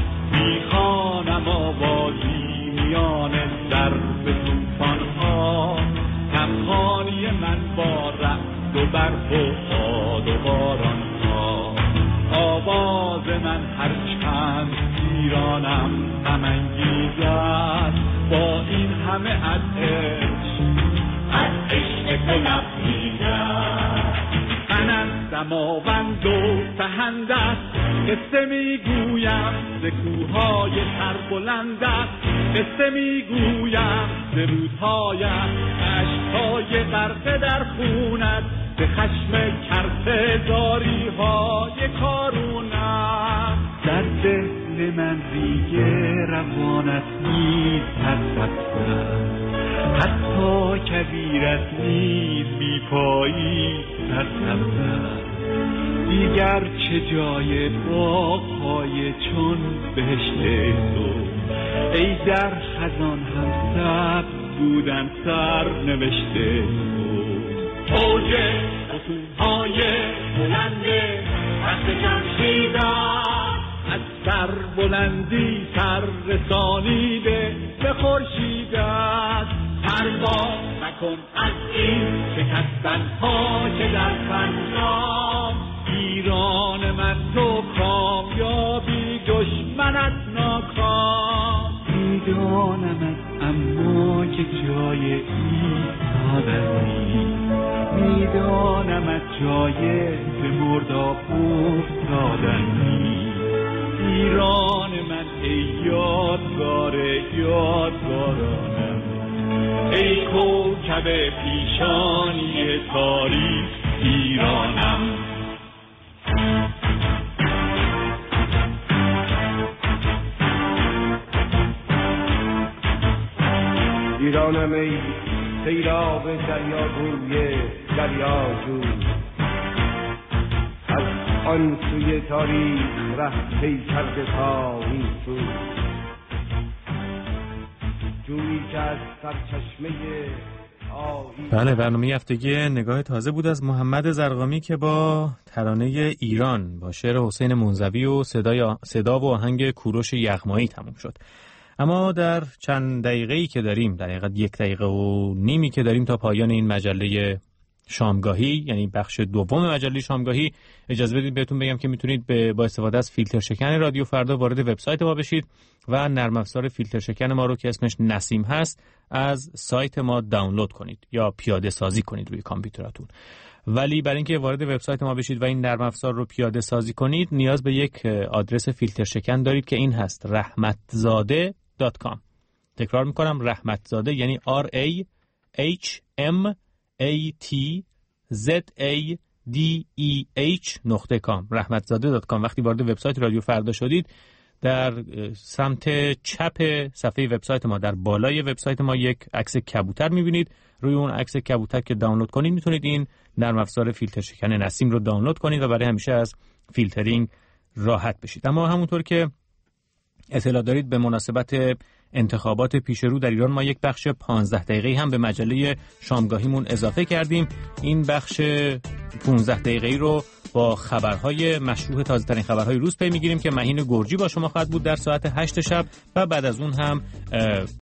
میخوانم آوازی میان درب توفان ها، نمخانی من با رعد و برف و باد و باران ها، آواز من هرچند ایرانم غم انگیز است، با این همه از عشق از عشق تو لبریزم. من از دماوند و سهند است قصه میگویم، ز کوههای سربلند است قصه میگویم، ز رودهایم اشکهای غرقه در خونت، ز خشم کرته زاری های کارونت، در ذهن من ریگ روانت نیز ترسبتر، حتی کبیرت نیز بی پایی ترسبتر، دیگر چه جای باغ‌های چون بهشت تو، ای در خزان هم سبز بودن سر نوشته تو، اوج ستون‌های بلند تخت جمشیدم، از سر بلندی سر رسانیده به خورشید است، پرواز نکن از این شکستن‌ها که در خندام، ایران من تو کامیابی دشمنت ناکام، میدانم اما که جای ایستادنی، میدانم از جای به مرداب افتادنی، ایران من ای یادگار یادگارانم، ای کوکب پیشانی تاریخ ایرانم. ایرانم ای سیراب دریاگوی دریاجو، از آن سوی تاریخ ره پی کرده تا این سو، جویی که از سرچشمه بله، برنامه هفتگی نگاه تازه بود از محمد زرقامی که با ترانه ایران با شعر حسین منزوی و صدای صدا و آهنگ کوروش یغمایی تموم شد. اما در چند دقیقه‌ای که داریم، در حقیقت یک دقیقه و نیمی که داریم تا پایان این مجله شامگاهی، یعنی بخش دوم مجله شامگاهی، اجازه بدید بهتون بگم که میتونید به با استفاده از فیلتر شکن رادیو فردا وارد وبسایت ما بشید و نرم افزار فیلتر شکن ما رو که اسمش نسیم هست از سایت ما دانلود کنید یا پیاده سازی کنید روی کامپیوتراتون. ولی برای اینکه وارد وبسایت ما بشید و این نرم افزار رو پیاده سازی کنید نیاز به یک آدرس فیلتر شکن دارید که این هست رحمتزاده دات کام. تکرار میکنم، رحمتزاده یعنی R A H M A T Z A D E H نقطه کام، رحمتزاده دات کام. وقتی وارد وبسایت رادیو فردا شدید در سمت چپ صفحه وبسایت ما در بالای وبسایت ما یک عکس کبوتر می‌بینید. روی اون عکس کبوتر که دانلود کنید میتونید این نرم افزار فیلتر شکن نسیم رو دانلود کنید و برای همیشه از فیلترینگ راحت بشید. اما همونطور که اطلاع دارید به مناسبت انتخابات پیش رو در ایران ما یک بخش پانزده دقیقه‌ای هم به مجله شامگاهیمون اضافه کردیم. این بخش پانزده دقیقه‌ای رو با خبرهای مشروع تازه‌ترین خبرهای روز پی می‌گیریم که مهین گرجی با شما خواهد بود در ساعت هشت شب و بعد از اون هم